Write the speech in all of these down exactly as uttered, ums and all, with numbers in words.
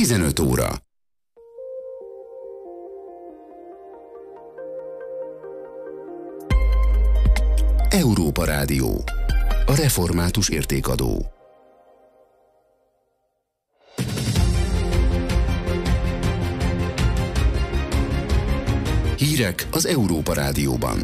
tizenöt óra. Európa Rádió. A református értékadó. Hírek az Európa Rádióban.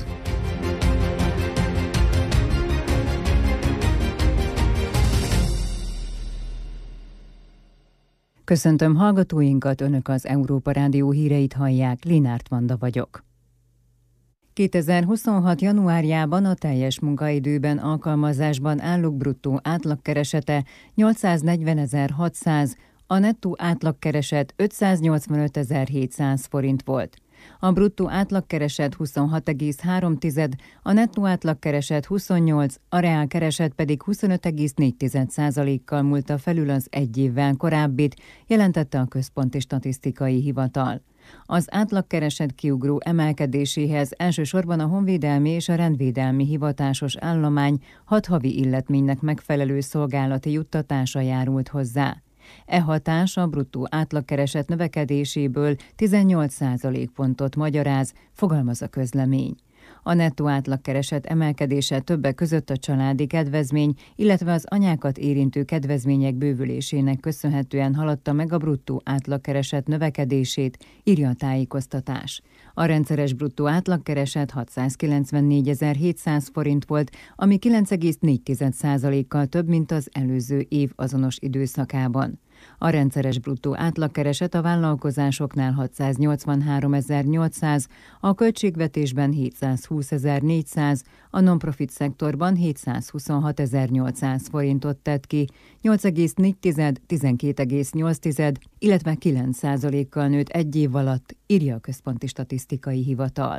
Köszöntöm hallgatóinkat, Önök az Európa Rádió híreit hallják, Linárt Vanda vagyok. kétezer-huszonhat. januárjában a teljes munkaidőben alkalmazásban állók bruttó átlagkeresete nyolcszáznegyvenezer-hatszáz, a nettó átlagkereset ötszáznyolcvanötezer-hétszáz forint volt. A bruttó átlagkereset huszonhat egész három, a nettó átlagkereset huszonnyolc, a reálkereset pedig huszonöt egész négy százalékkal múlta felül az egy évvel korábbit, jelentette a Központi Statisztikai Hivatal. Az átlagkereset kiugró emelkedéséhez elsősorban a honvédelmi és a rendvédelmi hivatásos állomány hat havi illetménynek megfelelő szolgálati juttatása járult hozzá. E hatás a bruttó átlagkereset növekedéséből tizennyolc százalékpontot magyaráz, fogalmaz a közlemény. A nettó átlagkereset emelkedése többek között a családi kedvezmény, illetve az anyákat érintő kedvezmények bővülésének köszönhetően haladta meg a bruttó átlagkereset növekedését, írja a tájékoztatás. A rendszeres bruttó átlagkereset hatszázkilencvennégyezer-hétszáz forint volt, ami kilenc egész négy százalékkal több, mint az előző év azonos időszakában. A rendszeres bruttó átlagkereset a vállalkozásoknál hatszáznyolcvanháromezer-nyolcszáz, a költségvetésben hétszázhúszezer-négyszáz, a non-profit szektorban hétszázhuszonhatezer-nyolcszáz forintot tett ki, nyolc egész négy, tizenkét egész nyolc, illetve kilenc százalékkal nőtt egy év alatt, írja a Központi Statisztikai Hivatal.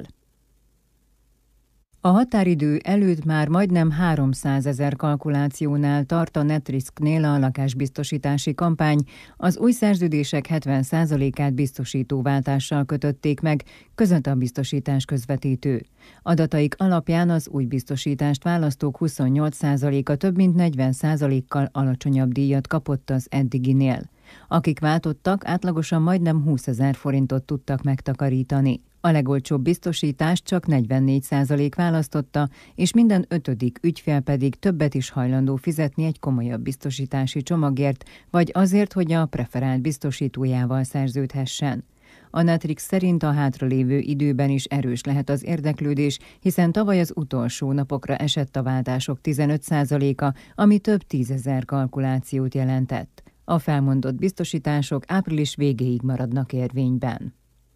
A határidő előtt már majdnem háromszázezer kalkulációnál tart a Netrisknél a lakásbiztosítási kampány, az új szerződések hetven százalékát biztosítóváltással kötötték meg, között a biztosítás közvetítő. Adataik alapján az új biztosítást választók huszonnyolc százaléka több mint negyven százalékkal alacsonyabb díjat kapott az eddiginél. Akik váltottak, átlagosan majdnem húszezer forintot tudtak megtakarítani. A legolcsóbb biztosítást csak negyvennégy százalék választotta, és minden ötödik ügyfél pedig többet is hajlandó fizetni egy komolyabb biztosítási csomagért, vagy azért, hogy a preferált biztosítójával szerződhessen. A Netrix szerint a hátralévő időben is erős lehet az érdeklődés, hiszen tavaly az utolsó napokra esett a váltások tizenöt százaléka, ami több tízezer kalkulációt jelentett. A felmondott biztosítások április végéig maradnak érvényben.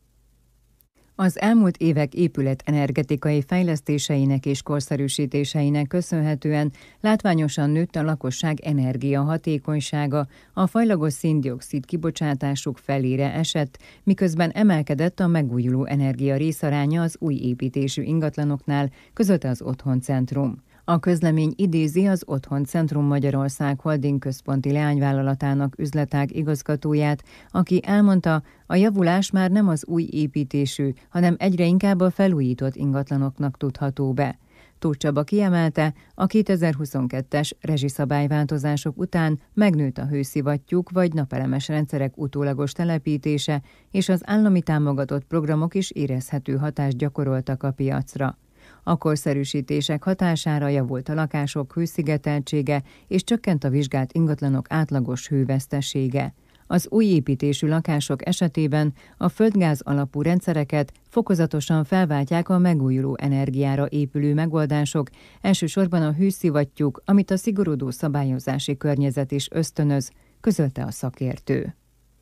Az elmúlt évek épületenergetikai fejlesztéseinek és korszerűsítéseinek köszönhetően látványosan nőtt a lakosság energiahatékonysága, a fajlagos szén-dioxid kibocsátásuk felére esett, miközben emelkedett a megújuló energia részaránya az új építésű ingatlanoknál, közölte az Otthon Centrum. A közlemény idézi az Otthon Centrum Magyarország Holding központi leányvállalatának üzletág igazgatóját, aki elmondta, a javulás már nem az új építésű, hanem egyre inkább a felújított ingatlanoknak tudható be. Tóth Csaba kiemelte, a kétezer-huszonkettes rezsiszabályváltozások után megnőtt a hőszivattyúk vagy napelemes rendszerek utólagos telepítése, és az állami támogatott programok is érezhető hatást gyakoroltak a piacra. A korszerűsítések hatására javult a lakások hőszigeteltsége, és csökkent a vizsgált ingatlanok átlagos hővesztesége. Az új építésű lakások esetében a földgáz alapú rendszereket fokozatosan felváltják a megújuló energiára épülő megoldások, elsősorban a hőszivattyúk, amit a szigorodó szabályozási környezet is ösztönöz, közölte a szakértő.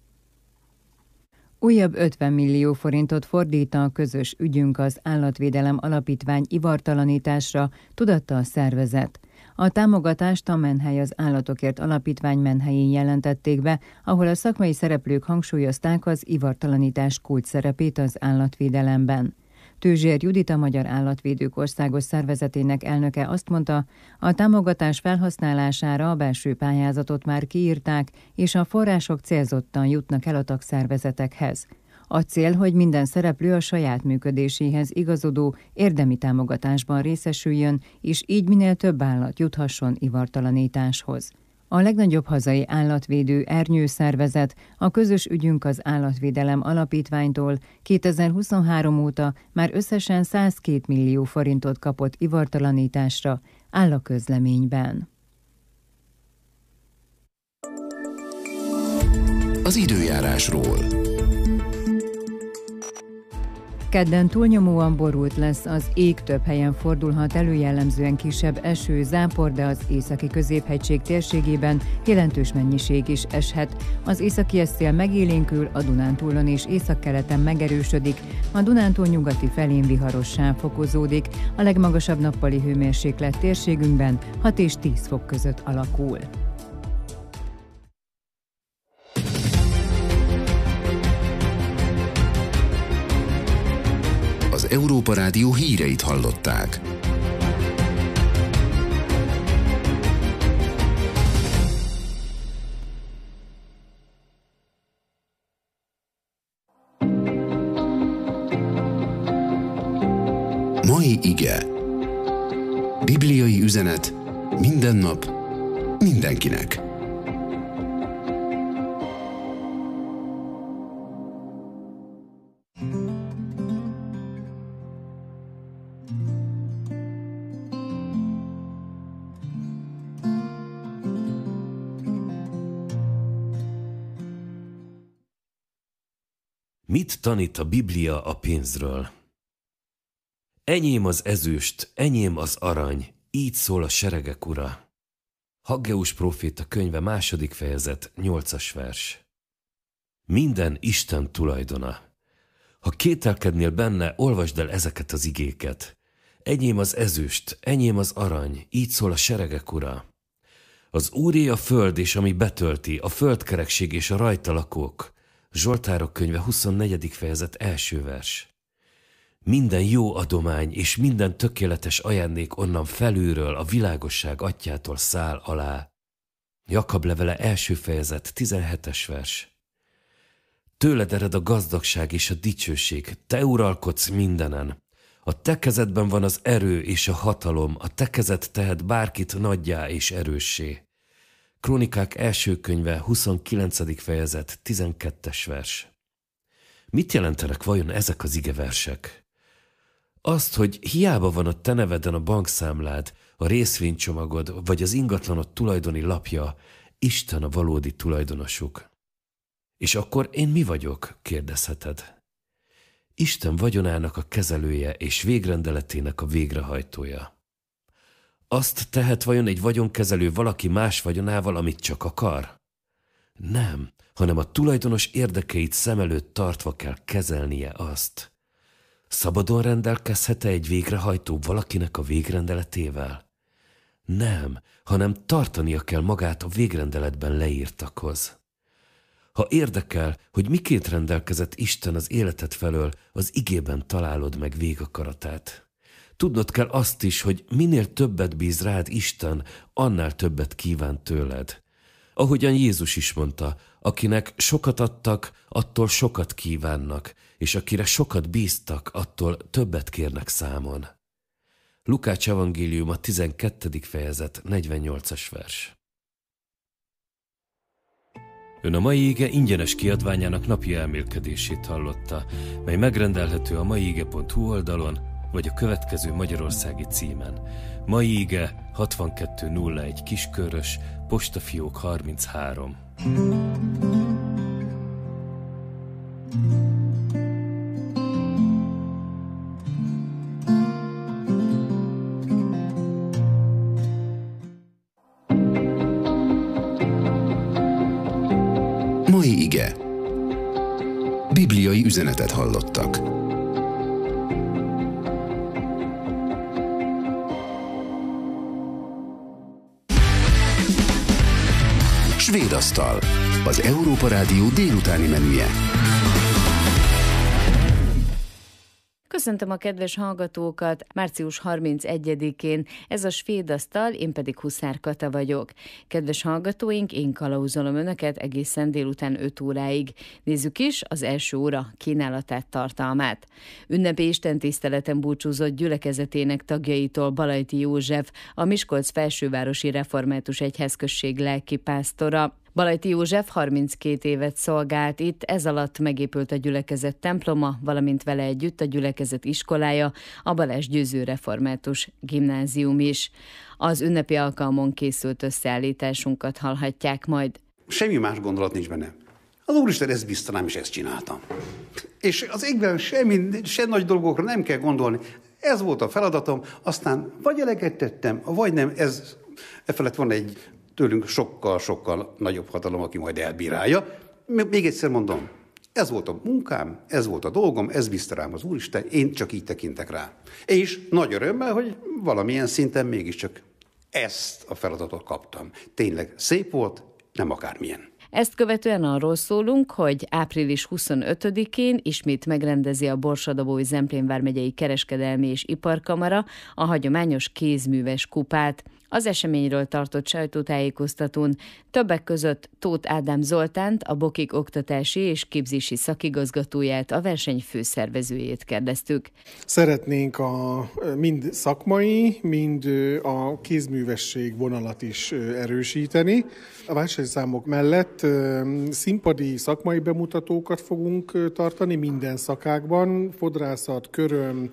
Újabb ötven millió forintot fordít a Közös ügyünk az Állatvédelem Alapítvány ivartalanításra, tudatta a szervezet. A támogatást a Menhely az Állatokért Alapítvány menhelyén jelentették be, ahol a szakmai szereplők hangsúlyozták az ivartalanítás kulcsszerepét az állatvédelemben. Tőzsér Judit, a Magyar Állatvédők Országos Szervezetének elnöke azt mondta, a támogatás felhasználására a belső pályázatot már kiírták, és a források célzottan jutnak el a tagszervezetekhez. A cél, hogy minden szereplő a saját működéséhez igazodó érdemi támogatásban részesüljön, és így minél több állat juthasson ivartalanításhoz. A legnagyobb hazai állatvédő ernyőszervezet, a Közös ügyünk az Állatvédelem Alapítványtól kétezer-huszonhárom óta már összesen százkettő millió forintot kapott ivartalanításra, áll a közleményben. Az időjárásról. Kedden túlnyomóan borult lesz az ég, több helyen fordulhat elő jellemzően kisebb eső, zápor, de az északi középhegység térségében jelentős mennyiség is eshet. Az északi szél megélénkül, a Dunántúlon és északkeleten megerősödik, a Dunántúl nyugati felén viharos sáv fokozódik, a legmagasabb nappali hőmérséklet térségünkben hat és tíz fok között alakul. Az Európa Rádió híreit hallották. Mai ige. Bibliai üzenet minden nap, mindenkinek. Mit tanít a Biblia a pénzről? Enyém az ezüst, enyém az arany, így szól a seregek ura. Haggeus próféta könyve második fejezet, nyolcas vers. Minden Isten tulajdona. Ha kételkednél benne, olvasd el ezeket az igéket. Enyém az ezüst, enyém az arany, így szól a seregek ura. Az Úré a föld és ami betölti, a földkerekség és a rajta lakók. Zsoltárok könyve huszonnegyedik fejezet első vers. Minden jó adomány és minden tökéletes ajándék onnan felülről a világosság atyától száll alá. Jakab levele első fejezet tizenhetes vers. Tőled ered a gazdagság és a dicsőség, te uralkodsz mindenen. A te kezedben van az erő és a hatalom, a te kezed tehet bárkit nagyjá és erőssé. Krónikák első könyve huszonkilencedik fejezet tizenkettes vers. Mit jelentenek vajon ezek az igeversek? Azt, hogy hiába van a te neveden a bankszámlád, a részvénycsomagod vagy az ingatlanod tulajdoni lapja, Isten a valódi tulajdonosuk. És akkor én mi vagyok? Kérdezheted. Isten vagyonának a kezelője és végrendeletének a végrehajtója. Azt tehet vajon egy vagyonkezelő valaki más vagyonával, amit csak akar? Nem, hanem a tulajdonos érdekeit szem előtt tartva kell kezelnie azt. Szabadon rendelkezhet-e egy végrehajtó valakinek a végrendeletével? Nem, hanem tartania kell magát a végrendeletben leírtakhoz. Ha érdekel, hogy miként rendelkezett Isten az életed felől, az igében találod meg végakaratát. Tudnod kell azt is, hogy minél többet bíz rád Isten, annál többet kíván tőled. Ahogyan Jézus is mondta, akinek sokat adtak, attól sokat kívánnak, és akire sokat bíztak, attól többet kérnek számon. Lukács evangéliuma tizenkettedik fejezet, negyvennyolcas vers. Ön a mai ige ingyenes kiadványának napi elmélkedését hallotta, mely megrendelhető a maiige pont hu oldalon, vagy a következő magyarországi címen. Mai ige hatvankettő nulla egy Kiskörös, postafiók harminchárom. Mai ige. Bibliai üzenetet hallottak. Svédasztal. Az Európa Rádió délutáni menüje. Köszöntöm a kedves hallgatókat, március harmincegyedikén ez a Svéd Asztal, én pedig Huszár Kata vagyok. Kedves hallgatóink, én kalauzolom önöket egészen délután öt óráig. Nézzük is az első óra kínálatát, tartalmát. Ünnepi istentiszteleten búcsúzott gyülekezetének tagjaitól Balajti József, a Miskolc Felsővárosi Református Egyházközség lelkipásztora. Balajti József harminckét évet szolgált itt, ez alatt megépült a gyülekezet temploma, valamint vele együtt a gyülekezet iskolája, a Balázs Győző Református Gimnázium is. Az ünnepi alkalmon készült összeállításunkat hallhatják majd. Semmi más gondolat nincs benne. Az Úristen ezt bízta, nem is ezt csináltam. És az égben semmi, se nagy dolgokra nem kell gondolni. Ez volt a feladatom, aztán vagy eleget tettem, vagy nem. Ez, e felett van egy tőlünk sokkal-sokkal nagyobb hatalom, aki majd elbírálja. Még egyszer mondom, ez volt a munkám, ez volt a dolgom, ez bízta rám az Úristen, én csak így tekintek rá. És nagy örömmel, hogy valamilyen szinten mégiscsak ezt a feladatot kaptam. Tényleg szép volt, nem akármilyen. Ezt követően arról szólunk, hogy április huszonötödikén ismét megrendezi a Borsod-Abaúj-Zemplén vármegyei Kereskedelmi és Iparkamara a hagyományos kézműves kupát. Az eseményről tartott sajtótájékoztatón többek között Tóth Ádám Zoltánt, a Bokik oktatási és képzési szakigazgatóját, a verseny főszervezőjét kérdeztük. Szeretnénk a mind szakmai, mind a kézművesség vonalat is erősíteni. A versenyszámok mellett színpadi szakmai bemutatókat fogunk tartani minden szakákban, fodrászat, köröm,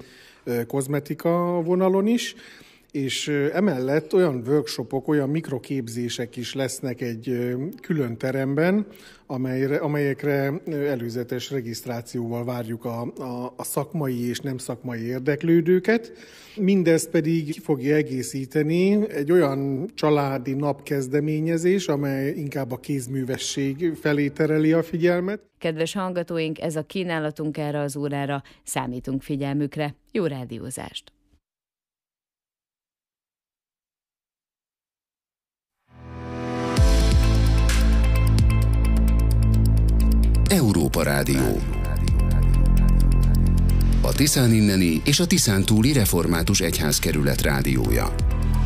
kozmetika vonalon is, és emellett olyan workshopok, olyan mikroképzések is lesznek egy külön teremben, amelyre, amelyekre előzetes regisztrációval várjuk a, a, a szakmai és nem szakmai érdeklődőket. Mindezt pedig fogja egészíteni egy olyan családi napkezdeményezés, amely inkább a kézművesség felé tereli a figyelmet. Kedves hallgatóink, ez a kínálatunk erre az órára, számítunk figyelmükre. Jó rádiózást! Európa Rádió. A Tiszán inneni és a Tiszán túli református egyházkerület rádiója.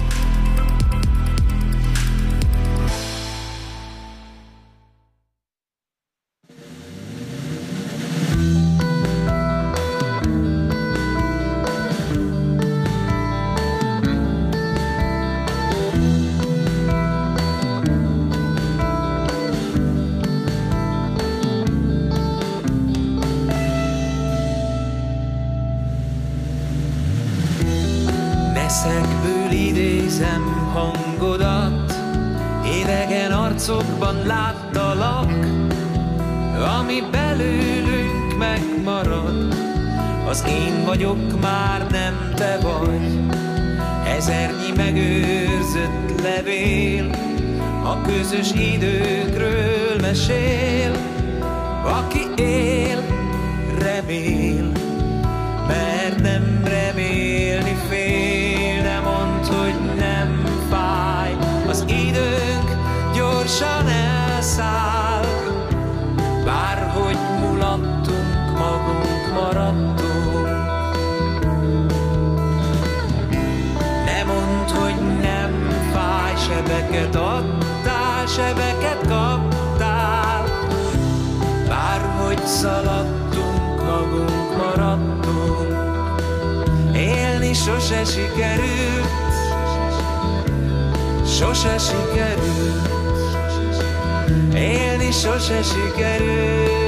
Eszekből idézem hangodat, idegen arcokban láttalak, ami belőlünk megmarad, az én vagyok, már nem te vagy. Ezernyi megőrzött levél a közös időkről mesél, aki él, remél, mert nem remélni fél. Hogy nem fáj, az időnk gyorsan elszáll, bárhogy mulattunk, magunk maradtunk. Ne mondd, hogy nem fáj, sebeket adtál, sebeket kaptál, bárhogy szaladtunk, magunk maradtunk. Élni sose sikerült, sose sikerült, élni sose sikerült.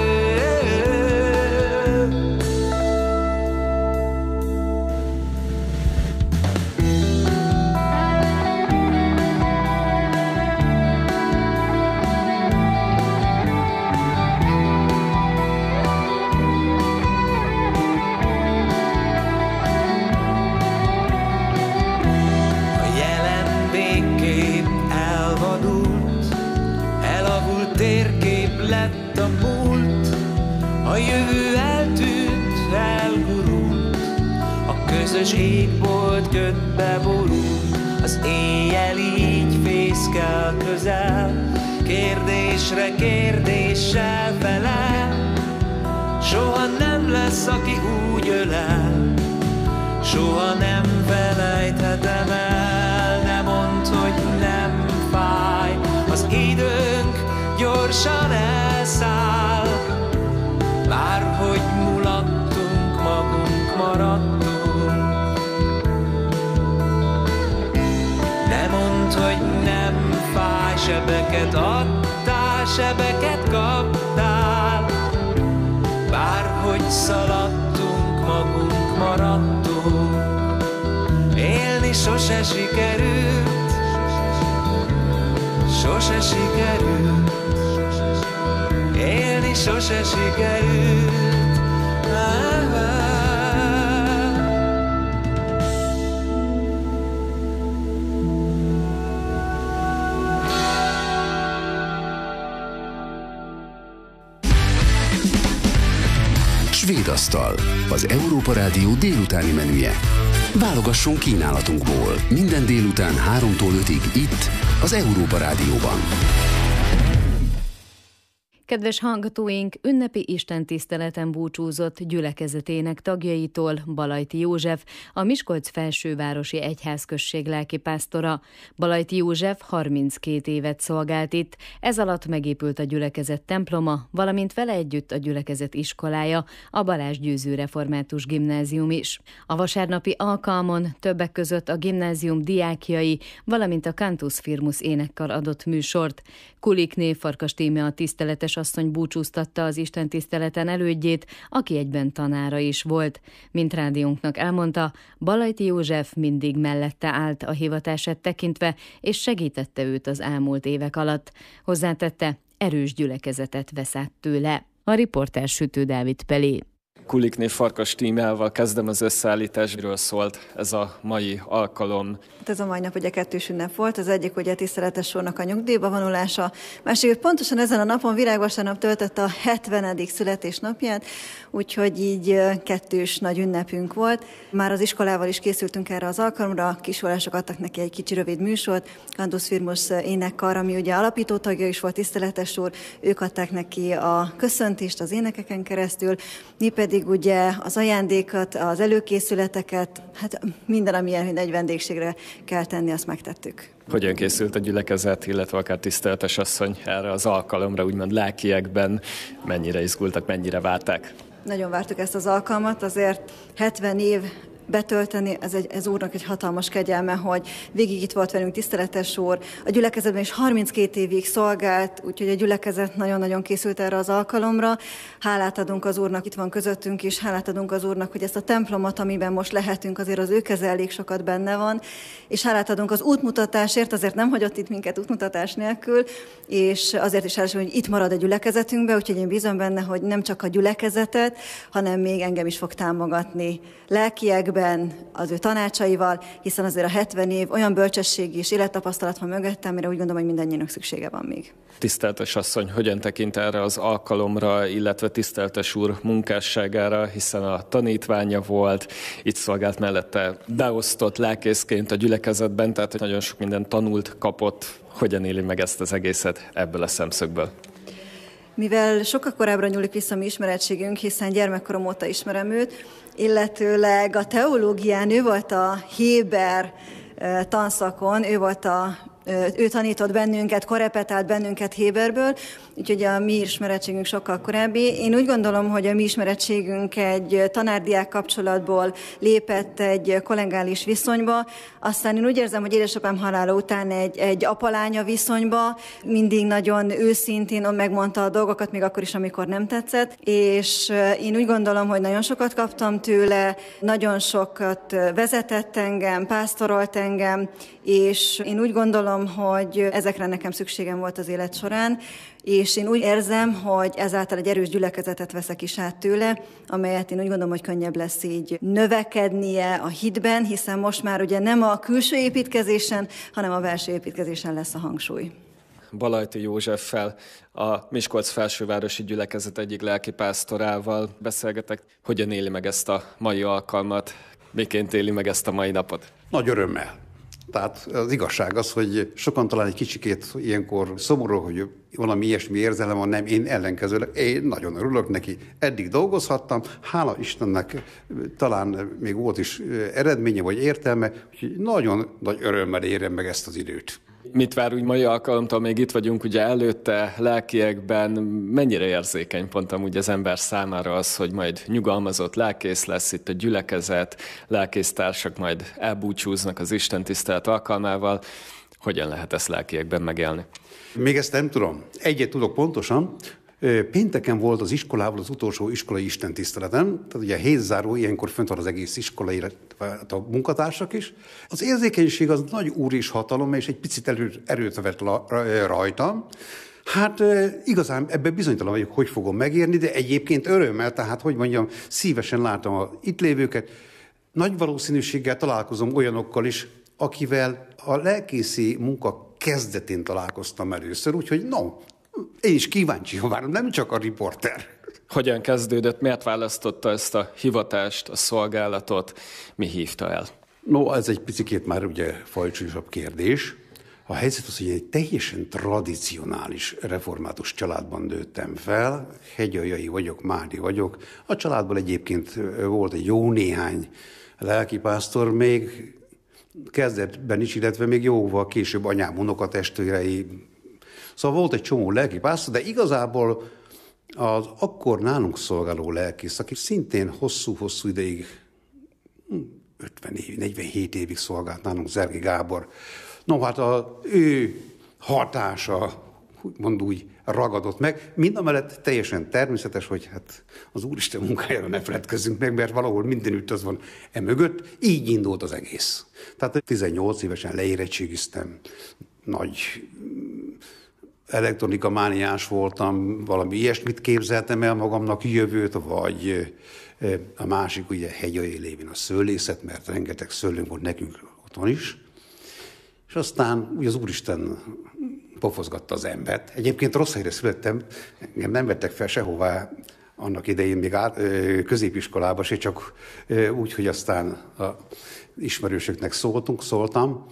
A jövő eltűnt, elgurult, a közös égbolt ködbe borult, az éjjel így fészkel közel, kérdésre kérdéssel felel, s soha nem lesz, aki úgy ölel, soha nem felejthetem el. Ne mondd, hogy nem fáj, az időnk gyorsan elszáll. Bárhogy mulattunk, magunk maradtunk. Ne mondd, hogy nem fáj, sebeket adtál, sebeket kaptál. Bárhogy szaladtunk, magunk maradtunk. Élni sose sikerült, sose sikerült. Élni sose sikerült. Svédasztal, az Európa Rádió délutáni menüje. Válogassunk kínálatunkból minden délután háromtól ötig itt, az Európa Rádióban. Kedves hallgatóink, ünnepi istentiszteleten búcsúzott gyülekezetének tagjaitól Balajti József, a Miskolc felsővárosi egyházközség lelkipásztora. Balajti József harminckét évet szolgált itt, ez alatt megépült a gyülekezet temploma, valamint vele együtt a gyülekezet iskolája, a Balázs Győző Református Gimnázium is. A vasárnapi alkalmon többek között a gimnázium diákjai, valamint a Cantus Firmus énekkar adott műsort. Kulikné Farkas Tímea tiszteletes asszony búcsúztatta az istentiszteleten elődjét, aki egyben tanára is volt. Mint rádiónknak elmondta, Balajti József mindig mellette állt a hivatását tekintve, és segítette őt az elmúlt évek alatt. Hozzátette, erős gyülekezetet vesz át tőle. A riporter Sütő Dávid Pelé. Kulikné Farkas Tímeával kezdem az összeállításról szólt ez a mai alkalom. Ez a mai nap ugye kettős ünnep volt, az egyik ugye tiszteletes úrnak a nyugdíjba vonulása, másik pontosan ezen a napon virágvasárnap töltötte a hetvenedik születésnapját, úgyhogy így kettős nagy ünnepünk volt. Már az iskolával is készültünk erre az alkalomra, kisorások adtak neki egy kicsi rövid műsort, Cantus Firmus énekkar, ami ugye alapító tagja is volt, tiszteletes úr, ők adták neki a köszöntést az énekeken keresztül, mi pedig ugye az ajándékat, az előkészületeket, hát minden, ami egy vendégségre kell tenni, azt megtettük. Hogyan készült a gyülekezet, illetve akár tiszteletes asszony erre az alkalomra, úgymond lelkiekben, mennyire izgultak, mennyire várták? Nagyon vártuk ezt az alkalmat, azért hetven év betölteni, ez, egy, ez úrnak egy hatalmas kegyelme, hogy végig itt volt velünk tiszteletes úr. A gyülekezetben is harminckét évig szolgált, úgyhogy a gyülekezet nagyon-nagyon készült erre az alkalomra. Hálát adunk az úrnak, itt van közöttünk is, hálát adunk az úrnak, hogy ezt a templomot, amiben most lehetünk, azért az ő keze elég sokat benne van, és hálát adunk az útmutatásért, azért nem hagyott itt minket útmutatás nélkül, és azért is hálás, hogy itt marad a gyülekezetünkbe, úgyhogy én bízom benne, hogy nem csak a gyülekezetet, hanem még engem is fog támogatni lelkiekben, az ő tanácsaival, hiszen azért a hetven év olyan bölcsességi és élettapasztalat van mögöttem, amire úgy gondolom, hogy mindannyiunknak szüksége van még. Tiszteltes asszony, hogyan tekint erre az alkalomra, illetve tiszteltes úr munkásságára, hiszen a tanítványa volt, itt szolgált mellette beosztott lelkészként a gyülekezetben, tehát nagyon sok mindent tanult, kapott. Hogyan éli meg ezt az egészet ebből a szemszögből? Mivel sokkal korábbra nyúlik vissza mi ismerettségünk, hiszen gyermekkorom óta ismerem őt, illetőleg a teológián ő volt a Héber tanszakon, ő volt a ő tanított bennünket, korepetált bennünket Héberből, úgyhogy a mi ismerettségünk sokkal korábbi. Én úgy gondolom, hogy a mi ismerettségünk egy tanárdiák kapcsolatból lépett egy kollegális viszonyba, aztán én úgy érzem, hogy édesapám halála után egy, egy apalánya viszonyba, mindig nagyon őszintén megmondta a dolgokat, még akkor is, amikor nem tetszett, és én úgy gondolom, hogy nagyon sokat kaptam tőle, nagyon sokat vezetett engem, pásztorolt engem, és én úgy gondolom, hogy ezekre nekem szükségem volt az élet során, és én úgy érzem, hogy ezáltal egy erős gyülekezetet veszek is át tőle, amelyet én úgy gondolom, hogy könnyebb lesz így növekednie a hitben, hiszen most már ugye nem a külső építkezésen, hanem a belső építkezésen lesz a hangsúly. Balajti Józseffel, a Miskolc felsővárosi gyülekezet egyik lelkipásztorával beszélgetek. Hogyan éli meg ezt a mai alkalmat? Miként éli meg ezt a mai napot? Nagy örömmel. Tehát az igazság az, hogy sokan talán egy kicsikét ilyenkor szomorú, hogy valami ilyesmi érzelem van, nem, én ellenkezőleg, én nagyon örülök neki. Eddig dolgozhattam, hála Istennek talán még volt is eredménye vagy értelme, úgyhogy nagyon nagy örömmel érem meg ezt az időt. Mit vár úgy mai alkalomtól, még itt vagyunk ugye előtte, lelkiekben, mennyire érzékeny pont amúgy az ember számára az, hogy majd nyugalmazott lelkész lesz itt a gyülekezet, lelkésztársak majd elbúcsúznak az istentisztelet alkalmával. Hogyan lehet ezt lelkiekben megélni? Még ezt nem tudom. Egyet tudok pontosan. Pénteken volt az iskolával az utolsó iskolai istentiszteletem, tehát ugye hétzáró, ilyenkor fönt van az egész iskolai, a munkatársak is. Az érzékenység az nagy úr és hatalom, és egy picit erőt, erőt vett rajtam. Hát igazán ebben bizonytalan vagyok, hogy fogom megérni, de egyébként örömmel, tehát hogy mondjam, szívesen látom a itt lévőket. Nagy valószínűséggel találkozom olyanokkal is, akivel a lelkészi munka kezdetén találkoztam először, úgyhogy no, én is kíváncsian várom, nem csak a riporter. Hogyan kezdődött, miért választotta ezt a hivatást, a szolgálatot, mi hívta el? No, ez egy picikét már ugye fajsúlyosabb kérdés. A helyzet az, hogy egy teljesen tradicionális református családban nőttem fel, hegyaljai vagyok, mádi vagyok. A családból egyébként volt egy jó néhány lelkipásztor még kezdetben is, illetve még jóval később anyám unokatestvérei. Szóval volt egy csomó lelkipásztor, de igazából az akkor nálunk szolgáló lelkész, aki szintén hosszú-hosszú ideig, ötven év, negyvenhét évig szolgált nálunk, Zergi Gábor. No, hát az ő hatása, úgymond úgy ragadott meg. Mindamellett teljesen természetes, hogy hát az Úristen munkájára ne feledkezzünk meg, mert valahol mindenütt az van e mögött. Így indult az egész. Tehát tizennyolc évesen leérettségiztem, nagy elektronika mániás voltam, valami ilyesmit képzeltem el magamnak, jövőt, vagy a másik ugye hegyai lévén a szőlészet, mert rengeteg szőlőnk volt nekünk otthon is. És aztán ugye az Úristen pofozgatta az embert. Egyébként rossz helyre születtem, engem nem vettek fel sehová annak idején még át, középiskolába, se csak úgy, hogy aztán a ismerősöknek szóltunk, szóltam.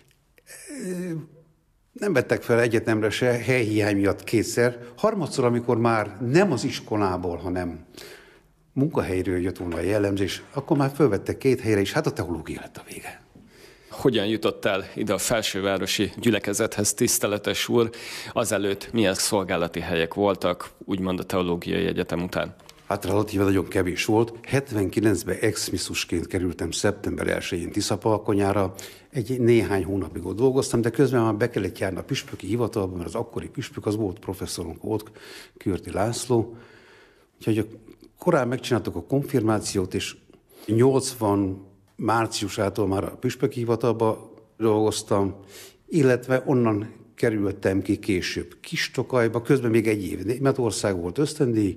Nem vettek fel egyetemre se, helyhiány miatt kétszer. Harmadszor, amikor már nem az iskolából, hanem munkahelyről jött volna a jellemzés, akkor már fölvettek két helyre, és hát a teológia lett a vége. Hogyan jutott el ide a felsővárosi gyülekezethez, tiszteletes úr? Azelőtt milyen szolgálati helyek voltak, úgymond a teológiai egyetem után? Hát relatíve nagyon kevés volt. hetvenkilencben ex-misszusként kerültem szeptember elsején Tiszapalkonyára. Egy néhány hónapig ott dolgoztam, de közben már be kellett járni a püspöki hivatalba, mert az akkori püspök az volt, professzorunk volt, Kürti László. Úgyhogy korán megcsináltuk a konfirmációt, és nyolcvan márciusától már a püspöki hivatalba dolgoztam, illetve onnan kerültem ki később Kistokajba, közben még egy év Németország volt ösztöndíj,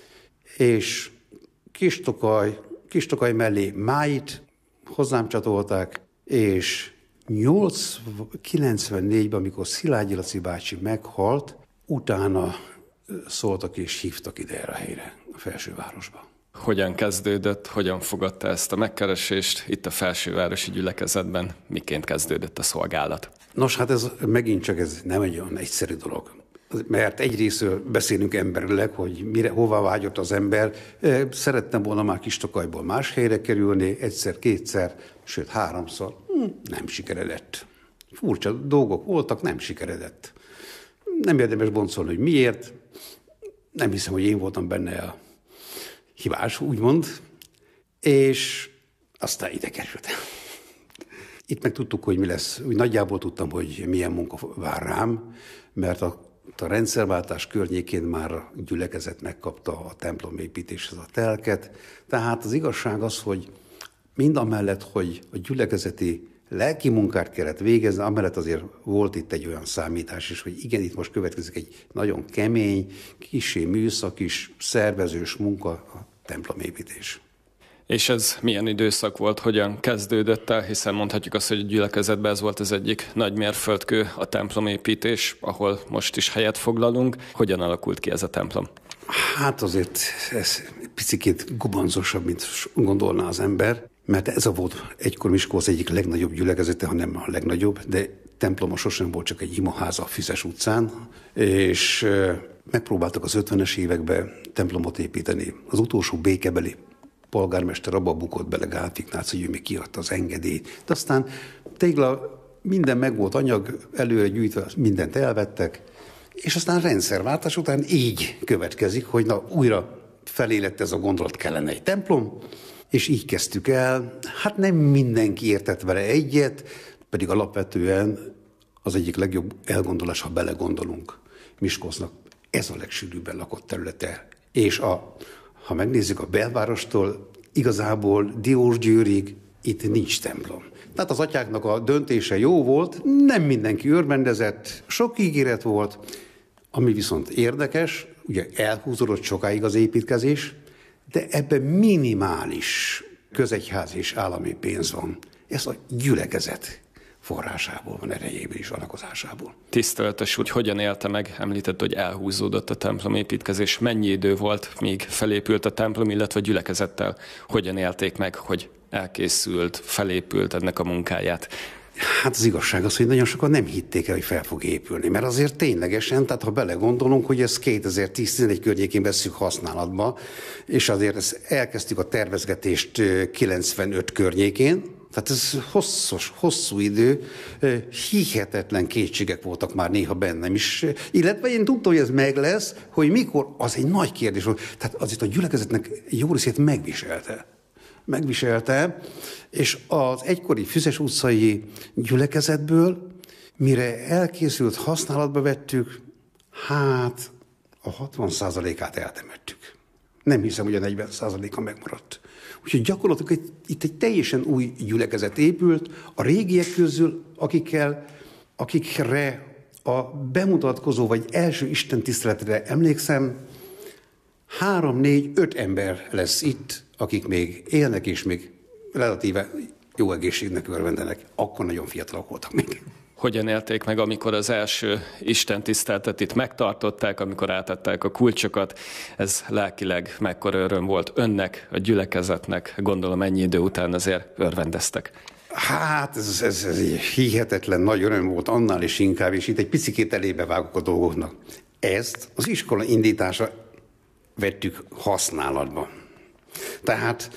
és Kistokaj, Kistokaj mellé Máit hozzám csatolták, és kilencvennégyben, amikor Szilágyi Laci bácsi meghalt, utána szóltak és hívtak ide erre a helyre, a felsővárosba. Hogyan kezdődött, hogyan fogadta ezt a megkeresést itt a felsővárosi gyülekezetben, miként kezdődött a szolgálat? Nos, hát ez megint csak ez nem egy olyan egyszerű dolog. Mert egyrésztről beszélünk emberileg, hogy mire, hova vágyott az ember. Szerettem volna már Kistokajból más helyre kerülni, egyszer, kétszer, sőt háromszor. Nem sikeredett. Furcsa dolgok voltak, nem sikeredett. Nem érdemes boncolni, hogy miért. Nem hiszem, hogy én voltam benne a hibás, úgymond. És aztán ide kerültem. Itt meg tudtuk, hogy mi lesz. Úgy nagyjából tudtam, hogy milyen munka vár rám, mert a A rendszerváltás környékén már a gyülekezet megkapta a templomépítéshez a telket. Tehát az igazság az, hogy mindamellett, hogy a gyülekezeti lelki munkát kellett végezni, amellett azért volt itt egy olyan számítás is, hogy igen, itt most következik egy nagyon kemény, kissé műszakis, szervezős munka, a templomépítés. És ez milyen időszak volt, hogyan kezdődött el, hiszen mondhatjuk azt, hogy a gyülekezetben ez volt az egyik nagy mérföldkő, a templomépítés, ahol most is helyet foglalunk. Hogyan alakult ki ez a templom? Hát azért ez picikét gubancosabb, mint gondolná az ember. mert ez a volt egykor Miskolc egyik legnagyobb gyülekezete, ha nem a legnagyobb, de temploma sosem volt, csak egy imaháza a Füzes utcán, és megpróbáltak az ötvenes években templomot építeni. Az utolsó békebeli polgármester abba bukott bele, Gálf Ignác, hogy ő még kiadta az engedélyt. De aztán tégla minden megvolt, anyag előre gyűjtve, mindent elvettek, és aztán rendszerváltás után így következik, hogy na, újra felé lett ez a gondolat, kellene egy templom, és így kezdtük el. Hát nem mindenki értett vele egyet, pedig alapvetően az egyik legjobb elgondolás, ha belegondolunk. Miskolcnak ez a legsűrűbben lakott területe. És a, ha megnézzük a belvárostól, igazából Diósgyőrig itt nincs templom. Tehát az atyáknak a döntése jó volt, nem mindenki örvendezett, sok ígéret volt, ami viszont érdekes, ugye elhúzódott sokáig az építkezés, de ebben minimális közegyház és állami pénz van. Ez a gyülekezet forrásából van, erejéből és anakozásából. Tiszteletes úr, hogyan élte meg? Említett, hogy elhúzódott a templom építkezés. Mennyi idő volt, míg felépült a templom, illetve a gyülekezettel? Hogyan élték meg, hogy elkészült, felépült ennek a munkáját? Hát az igazság az, hogy nagyon sokan nem hitték el, hogy fel fog épülni, mert azért ténylegesen, tehát ha belegondolunk, hogy ezt kétezer-tíz-tizenegy környékén vesszük használatba, és azért ezt elkezdtük a tervezgetést kilencvenöt környékén, tehát ez hosszos, hosszú idő, hihetetlen kétségek voltak már néha bennem is, illetve én tudtam, hogy ez meg lesz, hogy mikor, az egy nagy kérdés volt. Tehát azért a gyülekezetnek jó részét megviselte. Megviselte, és az egykori Füzes utcai gyülekezetből, mire elkészült, használatba vettük, hát a hatvan százalékát eltemettük. Nem hiszem, hogy a negyven százaléka megmaradt. Úgyhogy gyakorlatilag itt egy teljesen új gyülekezet épült, a régiek közül, akikkel, akikre a bemutatkozó vagy első istentiszteletre emlékszem, három, négy, öt ember lesz itt, akik még élnek és még relatíve jó egészségnek örvendenek. Akkor nagyon fiatalok voltak még. Hogyan élték meg, amikor az első istentiszteletet itt megtartották, amikor átadták a kulcsokat? Ez lelkileg mekkora öröm volt önnek, a gyülekezetnek? Gondolom ennyi idő után azért örvendeztek. Hát ez, ez, ez egy hihetetlen nagy öröm volt, annál is inkább, és itt egy picikét elébe vágok a dolgoknak. Ezt az iskola indítása vettük használatba. Tehát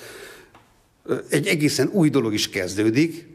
egy egészen új dolog is kezdődik,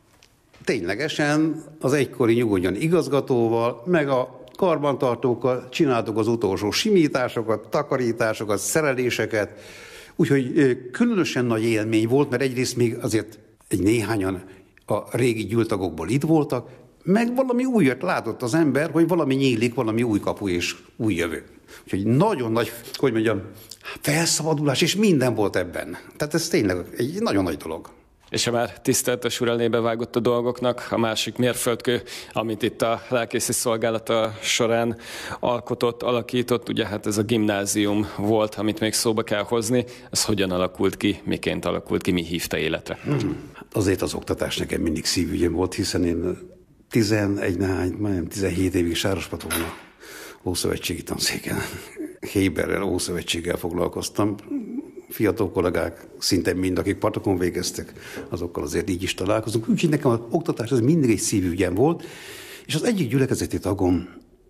ténylegesen az egykori Nyugodjan igazgatóval, meg a karbantartókkal csináltuk az utolsó simításokat, takarításokat, szereléseket, úgyhogy különösen nagy élmény volt, mert egyrészt még azért egy néhányan a régi gyűltagokból itt voltak, meg valami újat látott az ember, hogy valami nyílik, valami új kapu és új jövő. Úgyhogy nagyon nagy, hogy mondjam, felszabadulás, és minden volt ebben. Tehát ez tényleg egy nagyon nagy dolog. És ha már tiszteletes úr elébe vágott a dolgoknak, a másik mérföldkő, amit itt a lelkészi szolgálata során alkotott, alakított, ugye hát ez a gimnázium volt, amit még szóba kell hozni. Ez hogyan alakult ki, miként alakult ki, mi hívta életre? Hmm. Azért az oktatás nekem mindig szívügyem volt, hiszen én tizenegy, majdnem tizenhét évig Sárospaton a Ószövetségi Tanszéken Héberrel, Ószövetséggel foglalkoztam. Fiatal kollégák, szinte mind, akik patokon végeztek, azokkal azért így is találkozunk. Úgyhogy nekem az oktatás az mindig egy szívügyem volt, és az egyik gyülekezeti tagom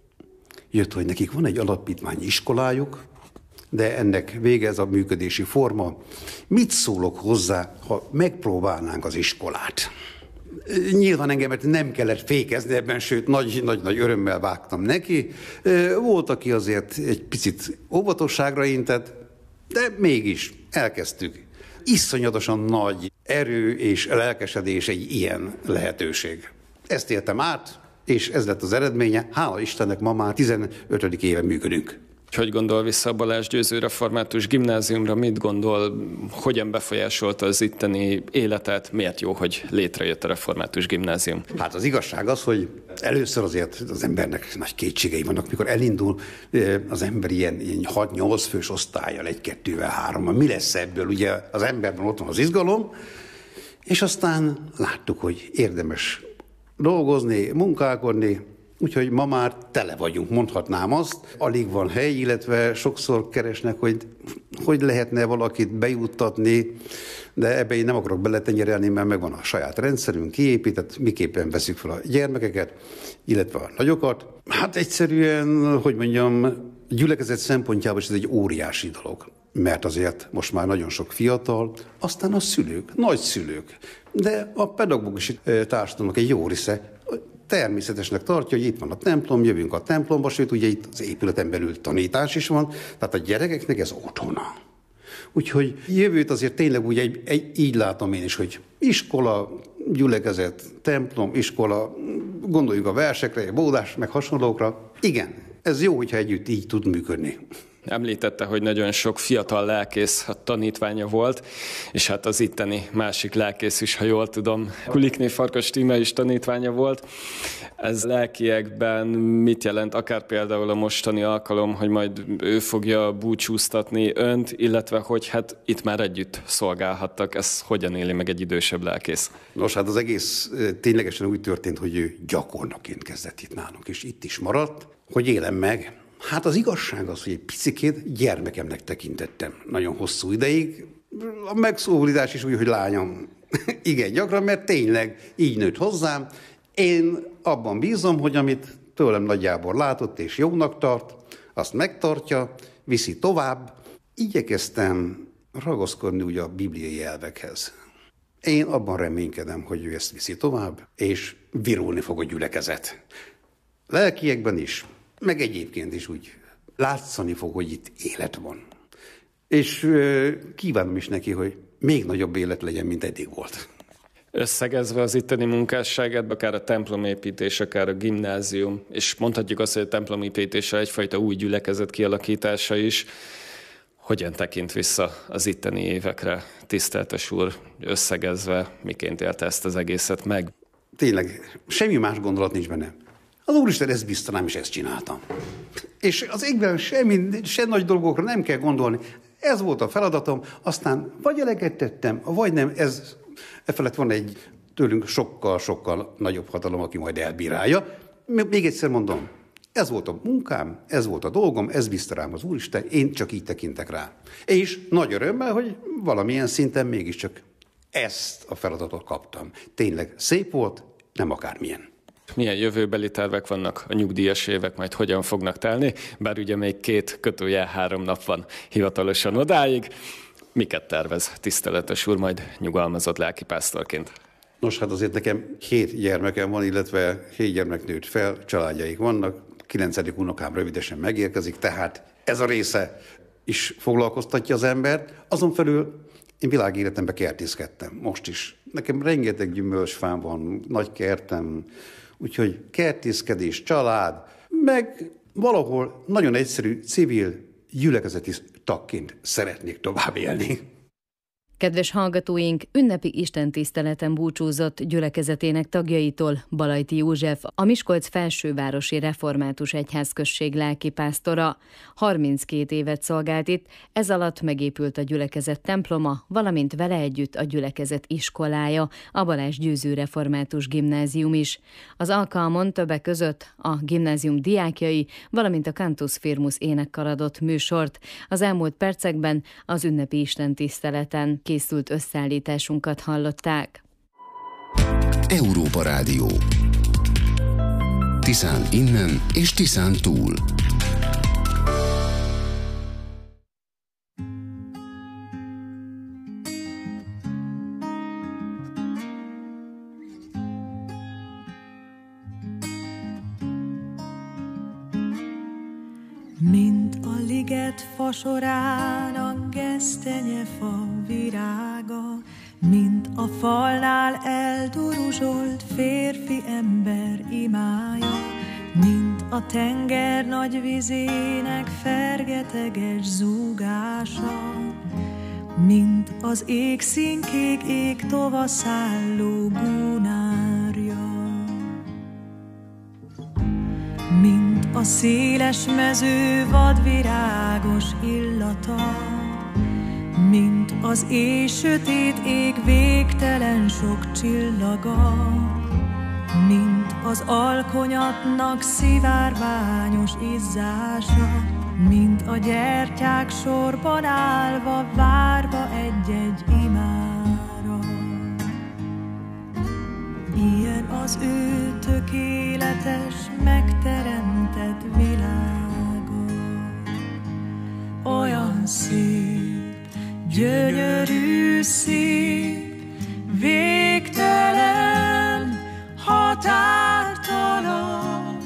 jött, hogy nekik van egy alapítványi iskolájuk, de ennek vége ez a működési forma. Mit szólok hozzá, ha megpróbálnánk az iskolát? Nyilván engemet nem kellett fékezni ebben, sőt, nagy-nagy örömmel vágtam neki. Volt, aki azért egy picit óvatosságra intett, de mégis elkezdtük. Iszonyatosan nagy erő és lelkesedés egy ilyen lehetőség. Ezt éltem át, és ez lett az eredménye. Hála Istennek, ma már tizenötödik éve működünk. Hogy gondol vissza a Balázs Győző Református Gimnáziumra? Mit gondol, hogyan befolyásolta az itteni életet? Miért jó, hogy létrejött a Református Gimnázium? Hát az igazság az, hogy először azért az embernek nagy kétségei vannak, mikor elindul az ember ilyen, ilyen hat-nyolc fős osztállyal, egy-kettővel, hárommal. Mi lesz ebből? Ugye az emberben ott van az izgalom, és aztán láttuk, hogy érdemes dolgozni, munkálkodni, úgyhogy ma már tele vagyunk, mondhatnám azt. Alig van hely, illetve sokszor keresnek, hogy hogy lehetne valakit bejuttatni. De ebbe én nem akarok beletenyerelni, mert megvan a saját rendszerünk, kiépített, miképpen veszük fel a gyermekeket, illetve a nagyokat. Hát egyszerűen, hogy mondjam, gyülekezet szempontjából is ez egy óriási dolog. Mert azért most már nagyon sok fiatal, aztán a szülők, nagyszülők, de a pedagógusi társadalomnak egy jó része természetesnek tartja, hogy itt van a templom, jövünk a templomba, sőt, ugye itt az épületen belül tanítás is van, tehát a gyerekeknek ez otthona. Úgyhogy jövőt azért tényleg úgy egy, egy, így látom én is, hogy iskola, gyülekezet, templom, iskola, gondoljuk a versekre, bódás, meg hasonlókra. Igen, ez jó, hogyha együtt így tud működni. Említette, hogy nagyon sok fiatal lelkész tanítványa volt, és hát az itteni másik lelkész is, ha jól tudom, Kulikné Farkas Tíme is tanítványa volt. Ez lelkiekben mit jelent, akár például a mostani alkalom, hogy majd ő fogja búcsúztatni önt, illetve hogy hát itt már együtt szolgálhattak, ez hogyan éli meg egy idősebb lelkész? Nos, hát az egész ténylegesen úgy történt, hogy ő gyakornokként kezdett itt nálunk, és itt is maradt, hogy élem meg. Hát az igazság az, hogy egy picikét gyermekemnek tekintettem nagyon hosszú ideig. A megszólítás is úgy, hogy lányom. Igen, gyakran, mert tényleg így nőtt hozzám. Én abban bízom, hogy amit tőlem nagyjából látott és jónak tart, azt megtartja, viszi tovább. Igyekeztem ragaszkodni ugye a bibliai elvekhez. Én abban reménykedem, hogy ő ezt viszi tovább, és virulni fog a gyülekezet. Lelkiekben is. Meg egyébként is úgy látszani fog, hogy itt élet van. És euh, kívánom is neki, hogy még nagyobb élet legyen, mint eddig volt. Összegezve az itteni munkásságát, akár a templomépítés, akár a gimnázium, és mondhatjuk azt, hogy a templomépítése egyfajta új gyülekezet kialakítása is, hogyan tekint vissza az itteni évekre, tiszteltes úr, összegezve, miként élte ezt az egészet meg? Tényleg, semmi más gondolat nincs benne. Az Úristen ezt biztonám, és ezt csináltam. És az égben semmi, se nagy dolgokra nem kell gondolni. Ez volt a feladatom, aztán vagy eleget tettem, vagy nem. Ez, e felett van egy tőlünk sokkal-sokkal nagyobb hatalom, aki majd elbírálja. Még egyszer mondom, ez volt a munkám, ez volt a dolgom, ez bízta rám az Úristen, én csak így tekintek rá. És nagy örömmel, hogy valamilyen szinten mégiscsak ezt a feladatot kaptam. Tényleg szép volt, nem akármilyen. Milyen jövőbeli tervek vannak, a nyugdíjas évek majd hogyan fognak telni, bár ugye még két kötőjel három nap van hivatalosan odáig. Miket tervez tiszteletes úr majd nyugalmazott lelkipásztorként? Nos, hát azért nekem hét gyermekem van, illetve hét gyermek nőtt fel, családjaik vannak, kilencedik unokám rövidesen megérkezik, tehát ez a része is foglalkoztatja az embert. Azon felül én világéletemben kertészkedtem, most is. Nekem rengeteg gyümölcsfám van, nagy kertem, úgyhogy kertészkedés, család, meg valahol nagyon egyszerű civil gyülekezeti tagként szeretnék tovább élni. Kedves hallgatóink, ünnepi istentiszteleten búcsúzott gyülekezetének tagjaitól Balajti József, a Miskolc felsővárosi református egyházközség lelkipásztora. harminckét évet szolgált itt, ez alatt megépült a gyülekezet temploma, valamint vele együtt a gyülekezet iskolája, a Balázs Győző Református Gimnázium is. Az alkalmon többek között a gimnázium diákjai, valamint a Cantus Firmus énekkar adott műsort. Az elmúlt percekben az ünnepi istentiszteleten készült összeállításunkat hallották. Európa Rádió. Tiszán innen és Tiszán túl. Mint a liget fasorán a gesztenyefa virága, mint a falnál elduruzsolt férfi ember imája, mint a tenger nagy vizének fergeteges zúgása, mint az égszínkék ég tovaszálló gúnárja. Mint a széles mező vadvirágos illata, mint az éj sötét ég végtelen sok csillaga, mint az alkonyatnak szivárványos izzása, mint a gyertyák sorban állva várva egy-egy imád. ilyen az ő tökéletes, megteremtett világa. Olyan szép, gyönyörű, szép, végtelen, határtalan,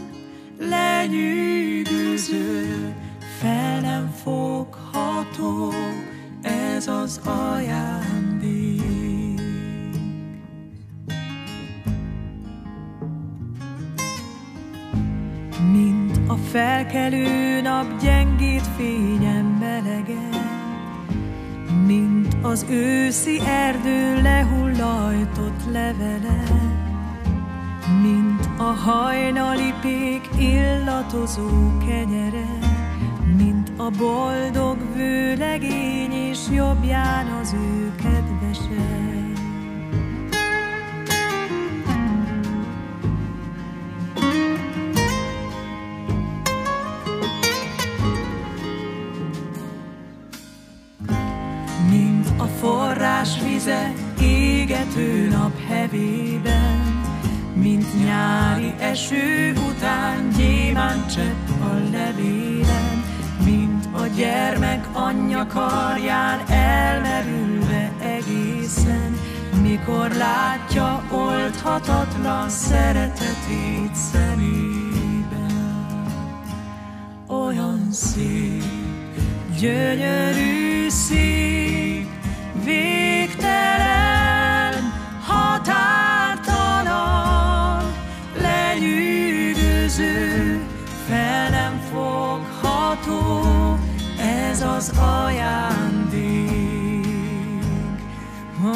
lenyűgöző, fel nem fogható, ez az ajándék. Mint a felkelő nap gyengét fényen melegen, mint az őszi erdő lehullajtott levele, mint a hajnali pék illatozó kenyere, mint a boldog vőlegény és jobbján az ő kedvese. Mint a forrás vize égető nap hevében, mint nyári eső után gyémántcsepp a levélen, mint a gyermek anyja karján elmerülve egészen, mikor látja oldhatatlan szeretetét szemében. Olyan szép, gyönyörű, szép, végtelen, határtalan, lenyűgöző, fel nem fogható, ez az ajándék. Oh,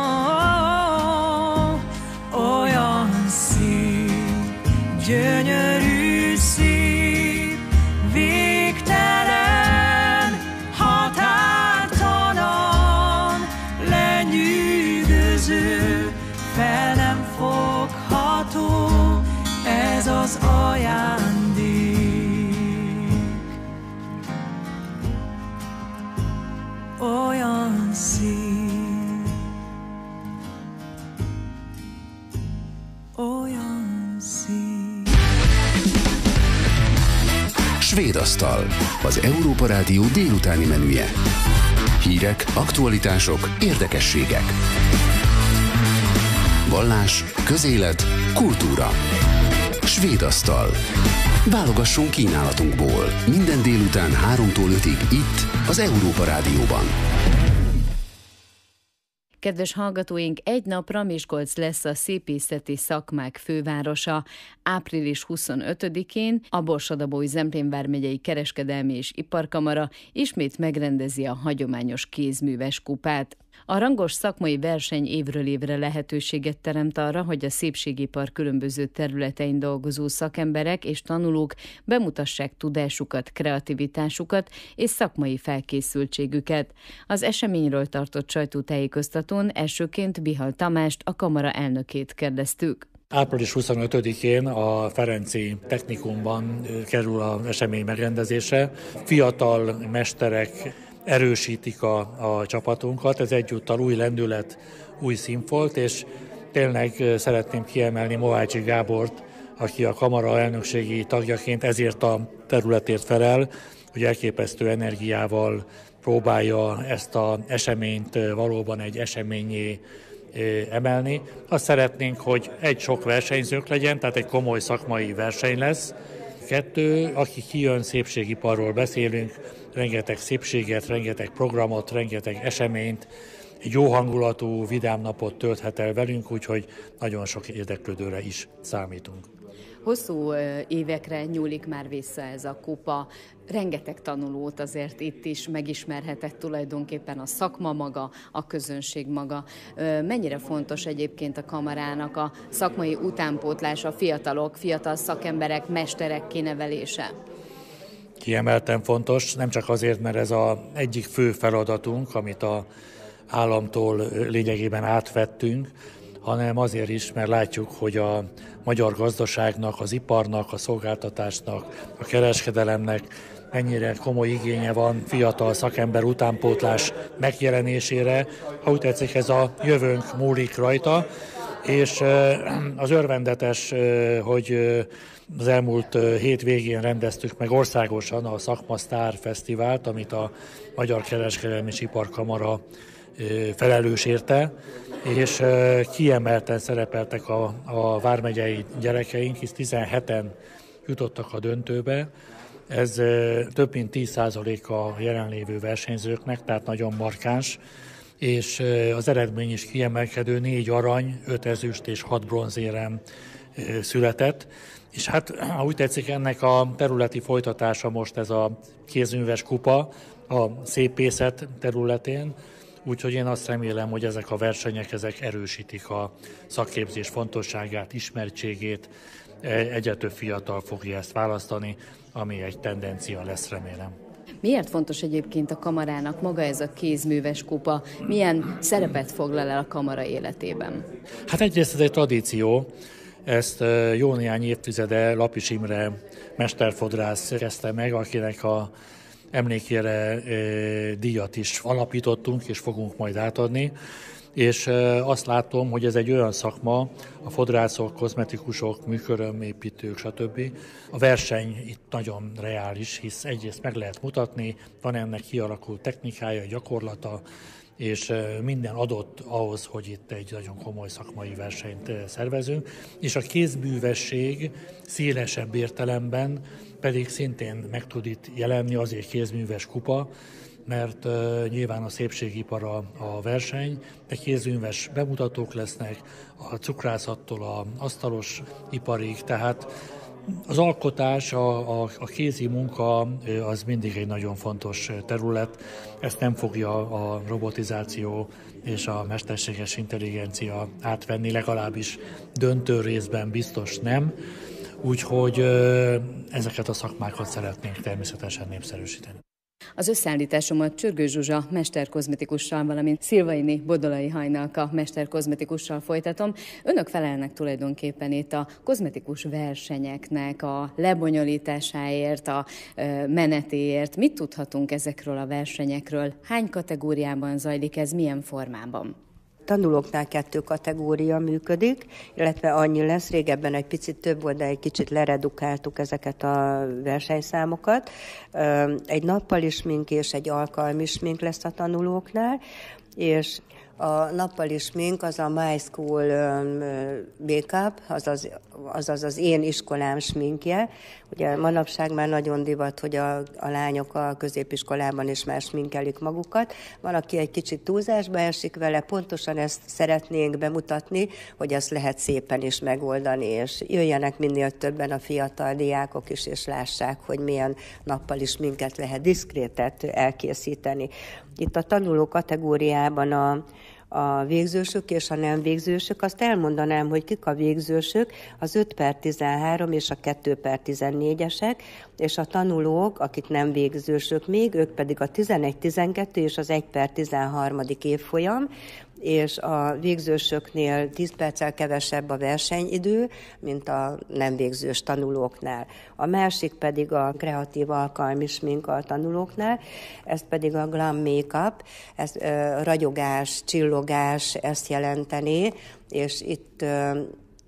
oh, oh, olyan szép, gyönyörű, szép, végtelen, határtalan, lenyűgöző, fel nem fogható, ez az ajándék. Olyan szép, olyan szép. Svédasztal, az Európa Rádió délutáni menüje. Hírek, aktualitások, érdekességek. Vallás, közélet, kultúra. Svédasztal. Válogassunk kínálatunkból. Minden délután háromtól ötig itt, az Európa Rádióban. Kedves hallgatóink, egy napra Miskolc lesz a szépészeti szakmák fővárosa. április huszonötödikén a Borsod-Abaúj-Zemplén vármegyei kereskedelmi és iparkamara ismét megrendezi a hagyományos kézműves kupát. A rangos szakmai verseny évről évre lehetőséget teremt arra, hogy a szépségipar különböző területein dolgozó szakemberek és tanulók bemutassák tudásukat, kreativitásukat és szakmai felkészültségüket. Az eseményről tartott sajtótájékoztatón elsőként Bihal Tamást, a kamara elnökét kérdeztük. április huszonötödikén a Ferenci Technikumban kerül az esemény megrendezése. Fiatal mesterek erősítik a, a csapatunkat, ez egyúttal új lendület, új színfolt, és tényleg szeretném kiemelni Mohácsi Gábort, aki a kamara elnökségi tagjaként ezért a területért felel, hogy elképesztő energiával próbálja ezt az eseményt valóban egy eseményé emelni. Azt szeretnénk, hogy egy sok versenyzőnk legyen, tehát egy komoly szakmai verseny lesz. Kettő, aki kijön, szépségiparról beszélünk, rengeteg szépséget, rengeteg programot, rengeteg eseményt, egy jó hangulatú, vidám napot tölthet el velünk, úgyhogy nagyon sok érdeklődőre is számítunk. Hosszú évekre nyúlik már vissza ez a kupa. Rengeteg tanulót azért itt is megismerhetett tulajdonképpen a szakma maga, a közönség maga. Mennyire fontos egyébként a kamarának a szakmai utánpótlás, a fiatalok, fiatal szakemberek, mesterek kinevelése? Kiemelten fontos, nem csak azért, mert ez az egyik fő feladatunk, amit az államtól lényegében átvettünk, hanem azért is, mert látjuk, hogy a magyar gazdaságnak, az iparnak, a szolgáltatásnak, a kereskedelemnek mennyire komoly igénye van fiatal szakember utánpótlás megjelenésére. Ha úgy tetszik, ez a jövőnk múlik rajta, És az örvendetes, hogy az elmúlt hét végén rendeztük meg országosan a Szakma Sztár Fesztivált, amit a Magyar Kereskedelmi és Iparkamara felelős érte, és kiemelten szerepeltek a, a vármegyei gyerekeink, hisz tizenheten jutottak a döntőbe. Ez több mint tíz százalék a jelenlévő versenyzőknek, tehát nagyon markáns, és az eredmény is kiemelkedő, négy arany, öt ezüst és hat bronzérem született. És hát, ha úgy tetszik, ennek a területi folytatása most ez a kézműves kupa a szépészet területén, úgyhogy én azt remélem, hogy ezek a versenyek ezek erősítik a szakképzés fontosságát, ismertségét, egyre több fiatal fogja ezt választani, ami egy tendencia lesz, remélem. Miért fontos egyébként a kamarának maga ez a kézműves kupa? Milyen szerepet foglal el a kamara életében? Hát egyrészt ez egy tradíció. Ezt jó néhány évtizede Lapis Imre mesterfodrász kezdte meg, akinek a emlékére díjat is alapítottunk, és fogunk majd átadni. És azt látom, hogy ez egy olyan szakma, a fodrászok, kozmetikusok, műkörömépítők, stb. A verseny itt nagyon reális, hisz egyrészt meg lehet mutatni, van ennek kialakult technikája, gyakorlata, és minden adott ahhoz, hogy itt egy nagyon komoly szakmai versenyt szervezünk, és a kézművesség szélesebb értelemben pedig szintén meg tud itt jelenni, azért kézműves kupa, mert uh, nyilván a szépségipar a, a verseny, de kézműves bemutatók lesznek a cukrászattól a asztalos iparig, tehát az alkotás, a, a, a kézi munka az mindig egy nagyon fontos terület, ezt nem fogja a robotizáció és a mesterséges intelligencia átvenni, legalábbis döntő részben biztos nem, úgyhogy uh, ezeket a szakmákat szeretnénk természetesen népszerűsíteni. Az összeállításomat Csörgő Zsuzsa mesterkozmetikussal, valamint Szilvaini Bodolai Hajnalka mesterkozmetikussal folytatom. Önök felelnek tulajdonképpen itt a kozmetikus versenyeknek a lebonyolításáért, a menetéért. Mit tudhatunk ezekről a versenyekről? Hány kategóriában zajlik ez, milyen formában? Tanulóknál kettő kategória működik, illetve annyi lesz, régebben egy picit több volt, de egy kicsit leredukáltuk ezeket a versenyszámokat. Egy nappali smink és egy alkalmi smink lesz a tanulóknál, és a nappali smink az a My School Makeup, azaz, azaz az én iskolám sminkje. Ugye manapság már nagyon divat, hogy a, a lányok a középiskolában is már sminkelik magukat. Van, aki egy kicsit túlzásba esik vele, pontosan ezt szeretnénk bemutatni, hogy azt lehet szépen is megoldani, és jöjjenek minél többen a fiatal diákok is, és lássák, hogy milyen nappali sminket lehet diszkrétet elkészíteni. Itt a tanuló kategóriában a a végzősök és a nem végzősök, azt elmondanám, hogy kik a végzősök, az öt per tizenhárom és a kettő per tizennégyesek, és a tanulók, akik nem végzősök még, ők pedig a tizenegy tizenkettő és az egy per tizenharmadik évfolyam, és a végzősöknél tíz perccel kevesebb a versenyidő, mint a nem végzős tanulóknál. A másik pedig a kreatív alkalmi smink a tanulóknál, ez pedig a glam makeup, ez ö, ragyogás, csillogás, ezt jelenteni, és itt ö,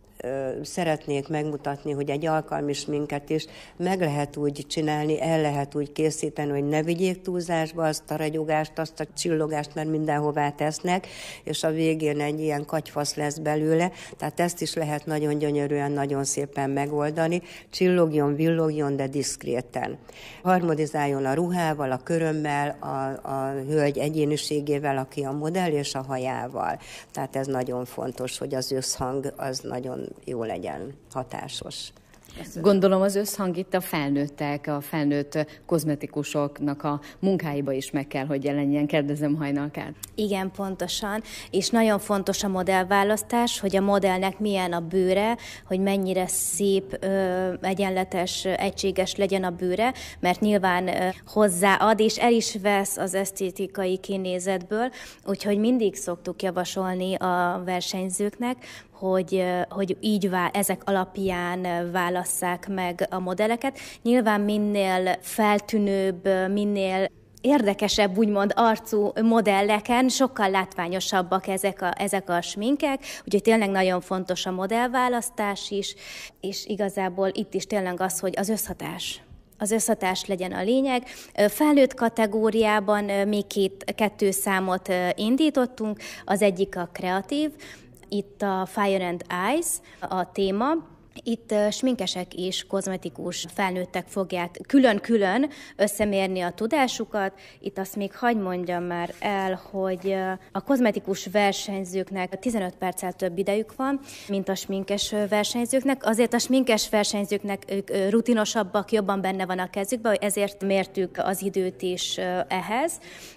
szeretnék megmutatni, hogy egy alkalmi sminket is meg lehet úgy csinálni, el lehet úgy készíteni, hogy ne vigyék túlzásba azt a ragyogást, azt a csillogást, mert mindenhová tesznek, és a végén egy ilyen katyfasz lesz belőle, tehát ezt is lehet nagyon gyönyörűen, nagyon szépen megoldani. Csillogjon, villogjon, de diszkréten. Harmonizáljon a ruhával, a körömmel, a, a hölgy egyéniségével, aki a modell, és a hajával. Tehát ez nagyon fontos, hogy az összhang az nagyon jó legyen, hatásos. Gondolom az összhang itt a felnőttek, a felnőtt kozmetikusoknak a munkáiba is meg kell, hogy jelenjen. Kérdezem Hajnalkát. Igen, pontosan. És nagyon fontos a modellválasztás, hogy a modellnek milyen a bőre, hogy mennyire szép, ö, egyenletes, egységes legyen a bőre, mert nyilván ö, hozzáad, és el is vesz az esztétikai kinézetből, úgyhogy mindig szoktuk javasolni a versenyzőknek, hogy, hogy így vá- ezek alapján válasszák meg a modelleket. Nyilván minél feltűnőbb, minél érdekesebb, úgymond arcú modelleken, sokkal látványosabbak ezek a, ezek a sminkek, úgyhogy tényleg nagyon fontos a modellválasztás is, és igazából itt is tényleg az, hogy az összhatás. Az összhatás legyen a lényeg. Felnőtt kategóriában még két, kettő számot indítottunk, az egyik a kreatív, itt a Fire and Ice a téma. Itt sminkesek és kozmetikus felnőttek fogják külön-külön összemérni a tudásukat. Itt azt még hagy mondjam már el, hogy a kozmetikus versenyzőknek tizenöt perccel több idejük van, mint a sminkes versenyzőknek. Azért a sminkes versenyzőknek ők rutinosabbak, jobban benne van a kezükben, ezért mértük az időt is ehhez.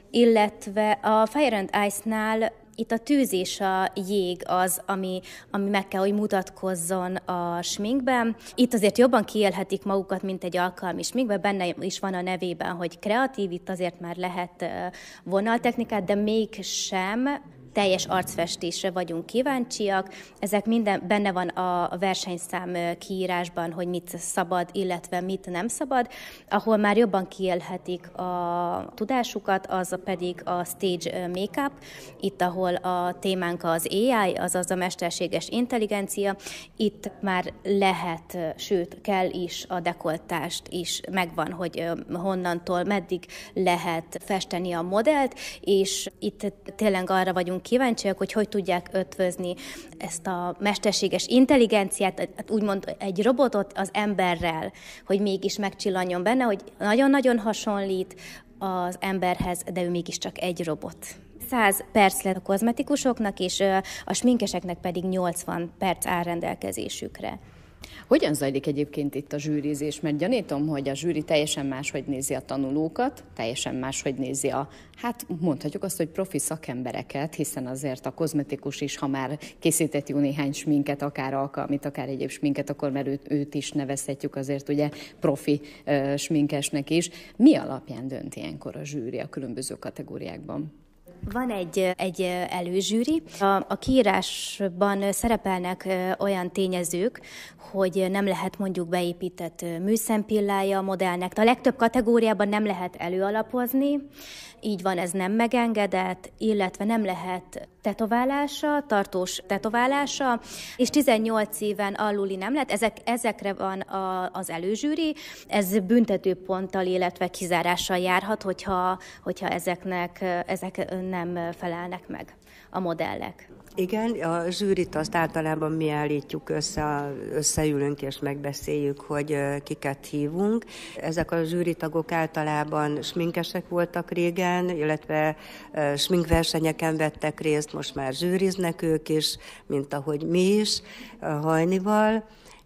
Illetve a Fire and Ice-nál itt a tűz és a jég az, ami, ami meg kell, hogy mutatkozzon a sminkben. Itt azért jobban kiélhetik magukat, mint egy alkalmi sminkben. Benne is van a nevében, hogy kreatív, itt azért már lehet vonaltechnikát, de mégsem teljes arcfestésre vagyunk kíváncsiak. Ezek minden benne van a versenyszám kiírásban, hogy mit szabad, illetve mit nem szabad. Ahol már jobban kiélhetik a tudásukat, az pedig a stage makeup. Itt, ahol a témánk az á i, azaz a mesterséges intelligencia, itt már lehet, sőt kell is a dekoltást is, megvan, hogy honnantól meddig lehet festeni a modellt, és itt tényleg arra vagyunk kíváncsiak, hogy hogy tudják ötvözni ezt a mesterséges intelligenciát, úgymond egy robotot az emberrel, hogy mégis megcsillanjon benne, hogy nagyon-nagyon hasonlít az emberhez, de ő mégiscsak egy robot. száz perc lett a kozmetikusoknak, és a sminkeseknek pedig nyolcvan perc áll rendelkezésükre. Hogyan zajlik egyébként itt a zsűrizés? Mert gyanítom, hogy a zsűri teljesen máshogy nézi a tanulókat, teljesen máshogy nézi a, hát mondhatjuk azt, hogy profi szakembereket, hiszen azért a kozmetikus is, ha már készített jó néhány sminket, akár alkalmit, akár egyéb sminket, akkor mert őt, őt is nevezhetjük azért ugye profi uh, sminkesnek is. Mi alapján dönt ilyenkor a zsűri a különböző kategóriákban? Van egy, egy előzsűri. A, a kiírásban szerepelnek olyan tényezők, hogy nem lehet mondjuk beépített műszempillája a modellnek. A legtöbb kategóriában nem lehet előalapozni, így van, ez nem megengedett, illetve nem lehet tetoválása, tartós tetoválása, és tizennyolc éven aluli nem lehet. Ezek, ezekre van a, az előzsűri. Ez büntetőponttal, illetve kizárással járhat, hogyha, hogyha ezeknek, ezek nem felelnek meg a modellek. Igen, a zsűrit azt általában mi állítjuk össze, összeülünk és megbeszéljük, hogy kiket hívunk. Ezek a zsűritagok általában sminkesek voltak régen, illetve sminkversenyeken vettek részt, most már zsűriznek ők is, mint ahogy mi is, Hajnival.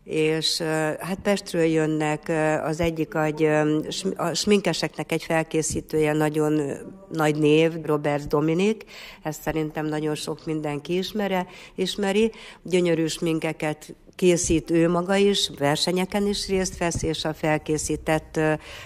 És hát Pestről jönnek, az egyik egy, a sminkeseknek egy felkészítője, nagyon nagy név, Robert Dominik, ezt szerintem nagyon sok mindenki ismeri, ismeri. Gyönyörű sminkeket készít ő maga is, versenyeken is részt vesz, és a felkészített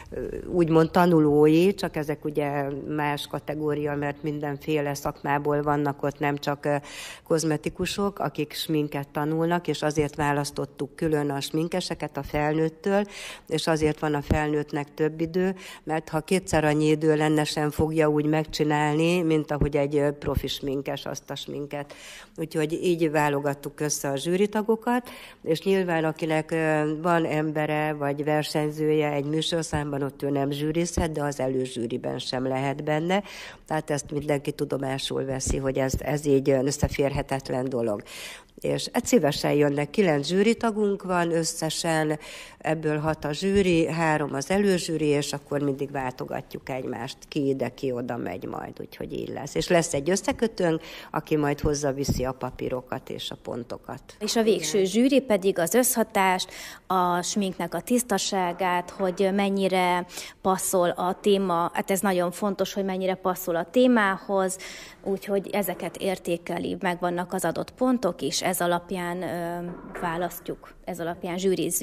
úgymond tanulói, csak ezek ugye más kategória, mert mindenféle szakmából vannak ott, nem csak kozmetikusok, akik sminket tanulnak, és azért választottuk külön a sminkeseket a felnőttől, és azért van a felnőttnek több idő, mert ha kétszer annyi idő lenne, sem fogja úgy megcsinálni, mint ahogy egy profi sminkes azt a sminket. Úgyhogy így válogattuk össze a zsűritagokat, és nyilván akinek van embere vagy versenyzője egy műsorszámban, ott ő nem zsűrizhet, de az előzsűriben sem lehet benne. Tehát ezt mindenki tudomásul veszi, hogy ez, ez így összeférhetetlen dolog. És egy szívesen jönnek, kilenc zsűritagunk van összesen, ebből hat a zsűri, három az előzsűri, és akkor mindig váltogatjuk egymást, ki ide, ki oda megy majd, úgyhogy így lesz. És lesz egy összekötőnk, aki majd hozzaviszi a papírokat és a pontokat. És a végső zsűri pedig az összhatást, a sminknek a tisztaságát, hogy mennyire passzol a téma, hát ez nagyon fontos, hogy mennyire passzol a témához, úgyhogy ezeket értékeli, megvannak az adott pontok is, ez alapján ö, választjuk, ez alapján zsűrizzünk.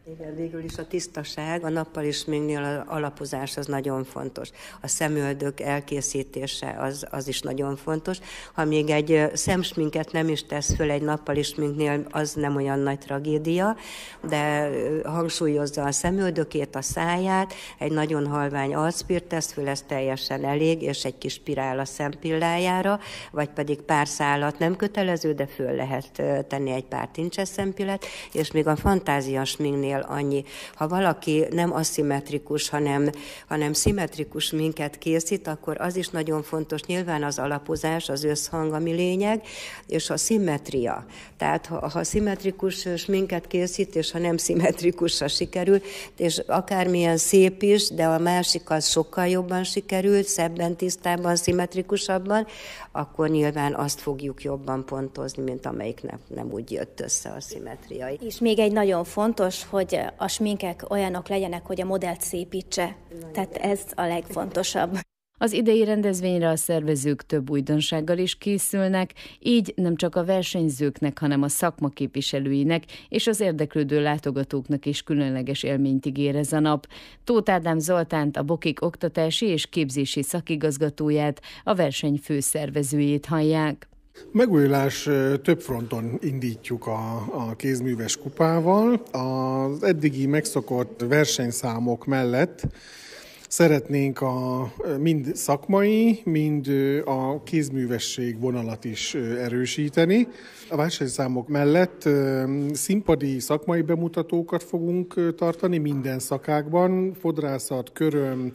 Igen, végül is a tisztaság, a nappali sminknél a alapozás az nagyon fontos. A szemöldök elkészítése az, az is nagyon fontos. Ha még egy szemsminket nem is tesz föl egy nappali sminknél, az nem olyan nagy tragédia, de hangsúlyozza a szemöldökét, a száját, egy nagyon halvány arcpírt tesz föl, ez teljesen elég, és egy kis spirál a szempillájára, vagy pedig pár szálat nem kötelező, de föl lehet tenni egy pár tincses szempillet, és még a fantázia sminknél annyi. Ha valaki nem aszimmetrikus, hanem, hanem szimmetrikus minket készít, akkor az is nagyon fontos. Nyilván az alapozás, az összhang, ami lényeg, és a szimmetria. Tehát ha, ha szimmetrikus minket készít, és ha nem szimmetrikusra sikerül, és akármilyen szép is, de a másik az sokkal jobban sikerült, szebben, tisztábban, szimmetrikusabban, akkor nyilván azt fogjuk jobban pontozni, mint amelyik nem, nem úgy jött össze a szimmetriai. És még egy nagyon fontos, hogy a sminkek olyanok legyenek, hogy a modellt szépítse. Tehát ez a legfontosabb. Az idei rendezvényre a szervezők több újdonsággal is készülnek, így nem csak a versenyzőknek, hanem a szakma képviselőinek és az érdeklődő látogatóknak is különleges élményt ígér ez a nap. Tóth Ádám Zoltánt, a Bokik oktatási és képzési szakigazgatóját, a verseny főszervezőjét hallják. Megújulás több fronton indítjuk a, a kézműves kupával. Az eddigi megszokott versenyszámok mellett szeretnénk a mind szakmai, mind a kézművesség vonalat is erősíteni. A versenyszámok mellett színpadi szakmai bemutatókat fogunk tartani minden szakákban, fodrászat, köröm,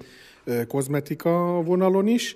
kozmetika vonalon is,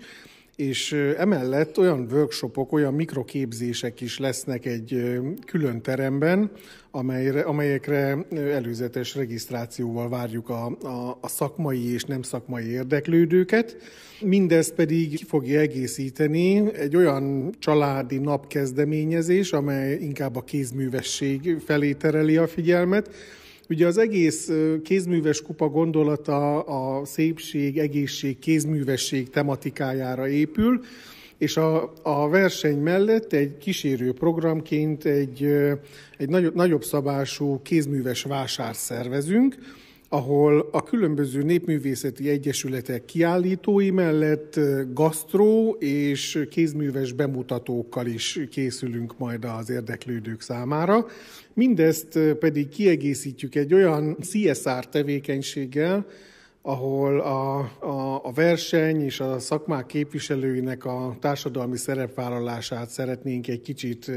és emellett olyan workshopok, olyan mikroképzések is lesznek egy külön teremben, amelyre, amelyekre előzetes regisztrációval várjuk a, a, a szakmai és nem szakmai érdeklődőket. Mindezt pedig fogja egészíteni egy olyan családi napkezdeményezés, amely inkább a kézművesség felé tereli a figyelmet. Ugye az egész kézműves kupa gondolata a szépség, egészség, kézművesség tematikájára épül, és a, a verseny mellett egy kísérő programként egy, egy nagyobb, nagyobb szabású kézműves vásárt szervezünk, ahol a különböző népművészeti egyesületek kiállítói mellett gasztró és kézműves bemutatókkal is készülünk majd az érdeklődők számára. Mindezt pedig kiegészítjük egy olyan cé es er tevékenységgel, ahol a, a, a verseny és a szakmák képviselőinek a társadalmi szerepvállalását szeretnénk egy kicsit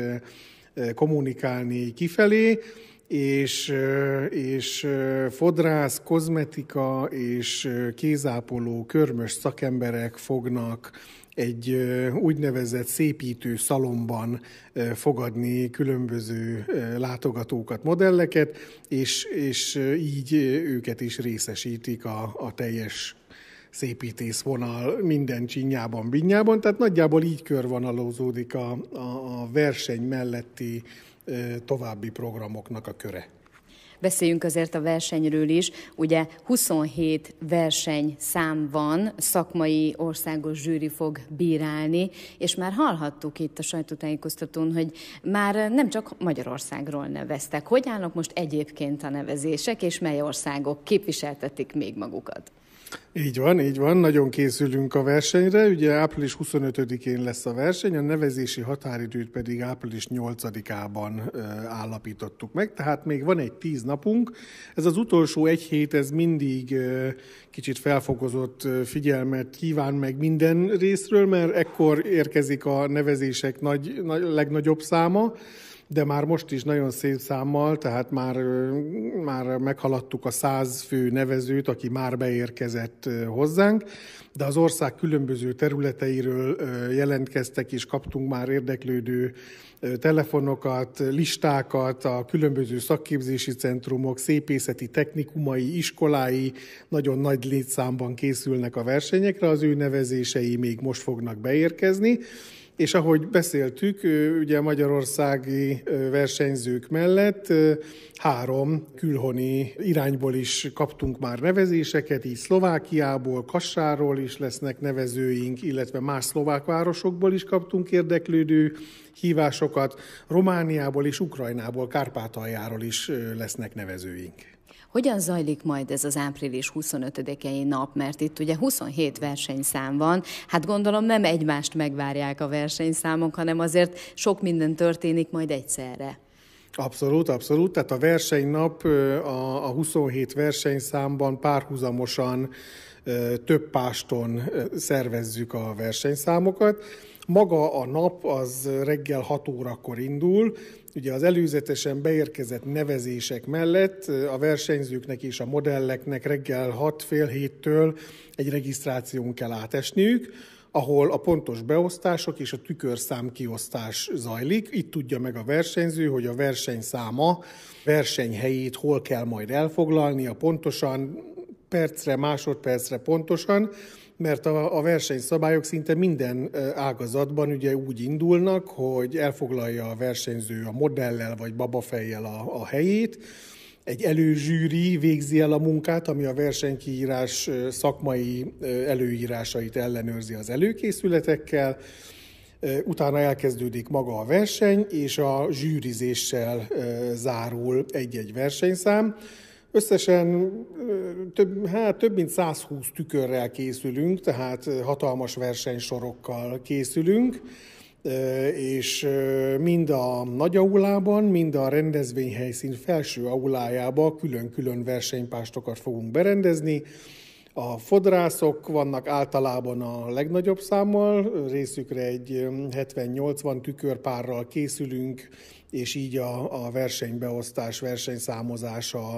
kommunikálni kifelé, és, és fodrász, kozmetika és kézápoló, körmös szakemberek fognak egy úgynevezett szépítő szalomban fogadni különböző látogatókat, modelleket, és, és így őket is részesítik a, a teljes szépítészvonal minden csinyában, binyában. Tehát nagyjából így körvonalozódik a, a, a verseny melletti további programoknak a köre. Beszéljünk azért a versenyről is. Ugye huszonhét versenyszám van, szakmai országos zsűri fog bírálni, és már hallhattuk itt a sajtótájékoztatón, hogy már nem csak Magyarországról neveztek. Hogy állnak most egyébként a nevezések, és mely országok képviseltetik még magukat? Így van, így van, nagyon készülünk a versenyre, ugye április huszonötödikén lesz a verseny, a nevezési határidőt pedig április nyolcadikában állapítottuk meg, tehát még van egy tíz napunk. Ez az utolsó egy hét, ez mindig kicsit felfokozott figyelmet kíván meg minden részről, mert ekkor érkezik a nevezések nagy, nagy, legnagyobb száma, de már most is nagyon szép számmal, tehát már, már meghaladtuk a száz fő nevezőt, aki már beérkezett hozzánk, de az ország különböző területeiről jelentkeztek, és kaptunk már érdeklődő telefonokat, listákat, a különböző szakképzési centrumok, szépészeti technikumai, iskolái nagyon nagy létszámban készülnek a versenyekre, az ő nevezései még most fognak beérkezni. És ahogy beszéltük, ugye magyarországi versenyzők mellett három külhoni irányból is kaptunk már nevezéseket, így Szlovákiából, Kassáról is lesznek nevezőink, illetve más szlovák városokból is kaptunk érdeklődő hívásokat. Romániából és Ukrajnából, Kárpátaljáról is lesznek nevezőink. Hogyan zajlik majd ez az április huszonötödikei nap, mert itt ugye huszonhét versenyszám van, hát gondolom nem egymást megvárják a versenyszámok, hanem azért sok minden történik majd egyszerre. Abszolút, abszolút. Tehát a versenynap a, a huszonhét versenyszámban párhuzamosan több páston szervezzük a versenyszámokat. Maga a nap az reggel hat órakor indul. Ugye az előzetesen beérkezett nevezések mellett a versenyzőknek és a modelleknek reggel hat fél héttől egy regisztráción kell átesniük, ahol a pontos beosztások és a tükörszám kiosztás zajlik. Itt tudja meg a versenyző, hogy a versenyszáma versenyhelyét hol kell majd elfoglalnia pontosan, percre, másodpercre pontosan, mert a, a versenyszabályok szinte minden ágazatban ugye úgy indulnak, hogy elfoglalja a versenyző a modellel vagy babafejjel a, a helyét, egy előzsűri végzi el a munkát, ami a versenykiírás szakmai előírásait ellenőrzi az előkészületekkel, utána elkezdődik maga a verseny, és a zsűrizéssel zárul egy-egy versenyszám. Összesen több, hát több mint százhúsz tükörrel készülünk, tehát hatalmas versenysorokkal készülünk, és mind a nagy aulában, mind a rendezvényhelyszín felső aulájába külön-külön versenypástokat fogunk berendezni. A fodrászok vannak általában a legnagyobb számmal, részükre egy hetven-nyolcvan tükörpárral készülünk, és így a, a versenybeosztás, versenyszámozás a,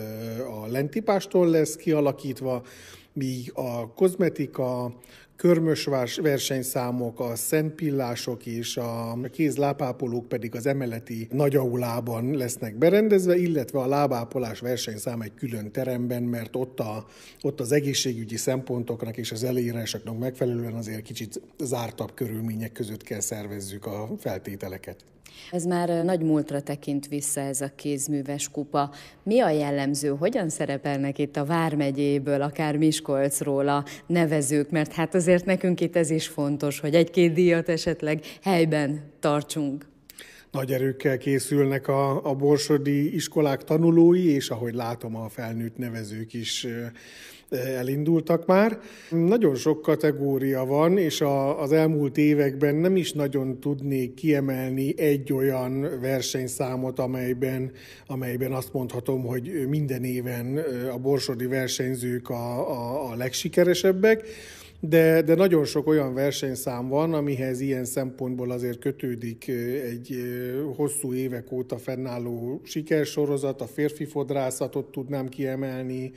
a lentipástól lesz kialakítva, míg a kozmetika, körmös versenyszámok, a szentpillások és a kézlábápolók pedig az emeleti nagyaulában lesznek berendezve, illetve a lábápolás versenyszám egy külön teremben, mert ott, a, ott az egészségügyi szempontoknak és az előírásoknak megfelelően azért kicsit zártabb körülmények között kell szervezzük a feltételeket. Ez már nagy múltra tekint vissza ez a kézműves kupa. Mi a jellemző? Hogyan szerepelnek itt a Vármegyéből, akár Miskolcról a nevezők? Mert hát azért nekünk itt ez is fontos, hogy egy-két díjat esetleg helyben tartsunk. Nagy erőkkel készülnek a, a borsodi iskolák tanulói, és ahogy látom, a felnőtt nevezők is elindultak már. Nagyon sok kategória van, és a, az elmúlt években nem is nagyon tudnék kiemelni egy olyan versenyszámot, amelyben, amelyben azt mondhatom, hogy minden éven a borsodi versenyzők a, a, a legsikeresebbek. De, de nagyon sok olyan versenyszám van, amihez ilyen szempontból azért kötődik egy hosszú évek óta fennálló sikersorozat, a férfi fodrászatot tudnám kiemelni,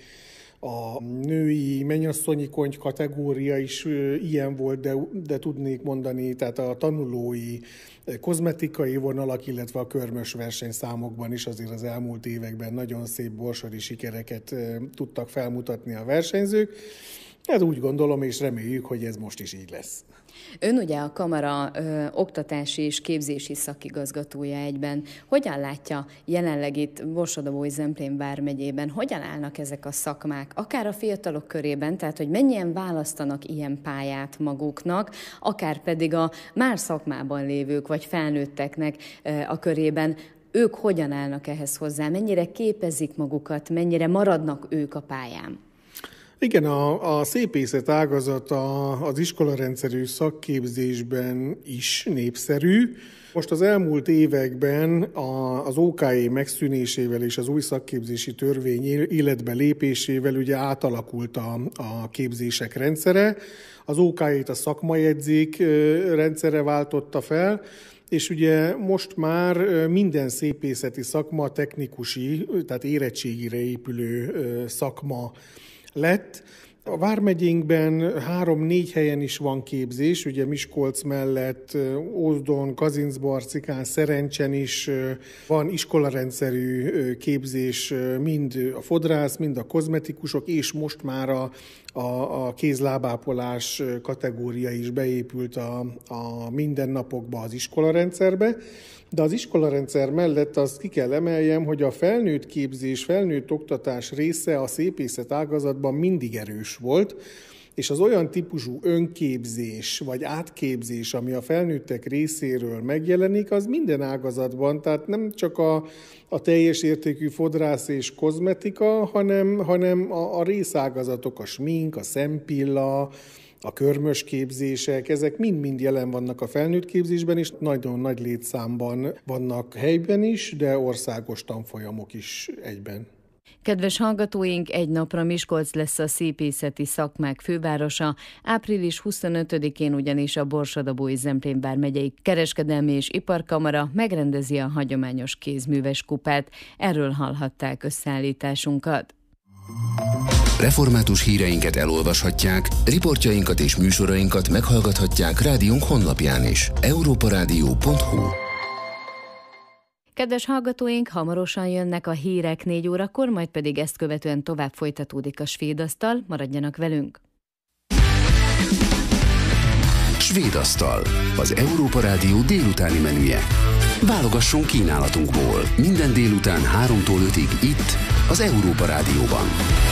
a női mennyasszonyi konty kategória is ilyen volt, de, de tudnék mondani, tehát a tanulói kozmetikai vonalak, illetve a körmös versenyszámokban is azért az elmúlt években nagyon szép borsodi sikereket tudtak felmutatni a versenyzők. Hát úgy gondolom és reméljük, hogy ez most is így lesz. Ön ugye a kamara ö, oktatási és képzési szakigazgatója egyben. Hogyan látja jelenleg itt Borsod-Abaúj-Zemplén vármegyében, hogyan állnak ezek a szakmák, akár a fiatalok körében, tehát hogy mennyien választanak ilyen pályát maguknak, akár pedig a már szakmában lévők vagy felnőtteknek ö, a körében, ők hogyan állnak ehhez hozzá, mennyire képezik magukat, mennyire maradnak ők a pályán? Igen, a, a szépészet ágazat az iskolarendszerű szakképzésben is népszerű. Most az elmúlt években a, az ó ká é megszűnésével és az új szakképzési törvény életbe lépésével ugye átalakult a, a képzések rendszere. Az ó ká é-t a szakmajegyzék rendszere váltotta fel, és ugye most már minden szépészeti szakma technikusi, tehát érettségire épülő szakma lett. A vármegyénkben három-négy helyen is van képzés, ugye Miskolc mellett Ózdon, Kazincbarcikán, Szerencsen is van iskolarendszerű képzés, mind a fodrász, mind a kozmetikusok, és most már a, a, a kézlábápolás kategória is beépült a, a mindennapokba az iskolarendszerbe. De az iskolarendszer mellett azt ki kell emeljem, hogy a felnőtt képzés, felnőtt oktatás része a szépészet ágazatban mindig erős volt. és az olyan típusú önképzés vagy átképzés, ami a felnőttek részéről megjelenik, az minden ágazatban, tehát nem csak a, a teljes értékű fodrász és kozmetika, hanem, hanem a, a részágazatok, a smink, a szempilla, a körmös képzések, ezek mind-mind jelen vannak a felnőtt képzésben, és nagyon nagy létszámban vannak helyben is, de országos tanfolyamok is egyben. Kedves hallgatóink, egy napra Miskolc lesz a szépészeti szakmák fővárosa, április huszonötödikén ugyanis a Borsod-Abaúj-Zemplén vármegyei kereskedelmi és iparkamara megrendezi a hagyományos kézműves kupát. Erről hallhatták összeállításunkat. Református híreinket elolvashatják, riportjainkat és műsorainkat meghallgathatják rádiónk honlapján is. európa rádió pont hu. Kedves hallgatóink, hamarosan jönnek a hírek négy órakor, majd pedig ezt követően tovább folytatódik a Svédasztal. Maradjanak velünk! Svédasztal, az Európa Rádió délutáni menüje. Válogassunk kínálatunkból. Minden délután háromtól ötig itt, az Európa Rádióban.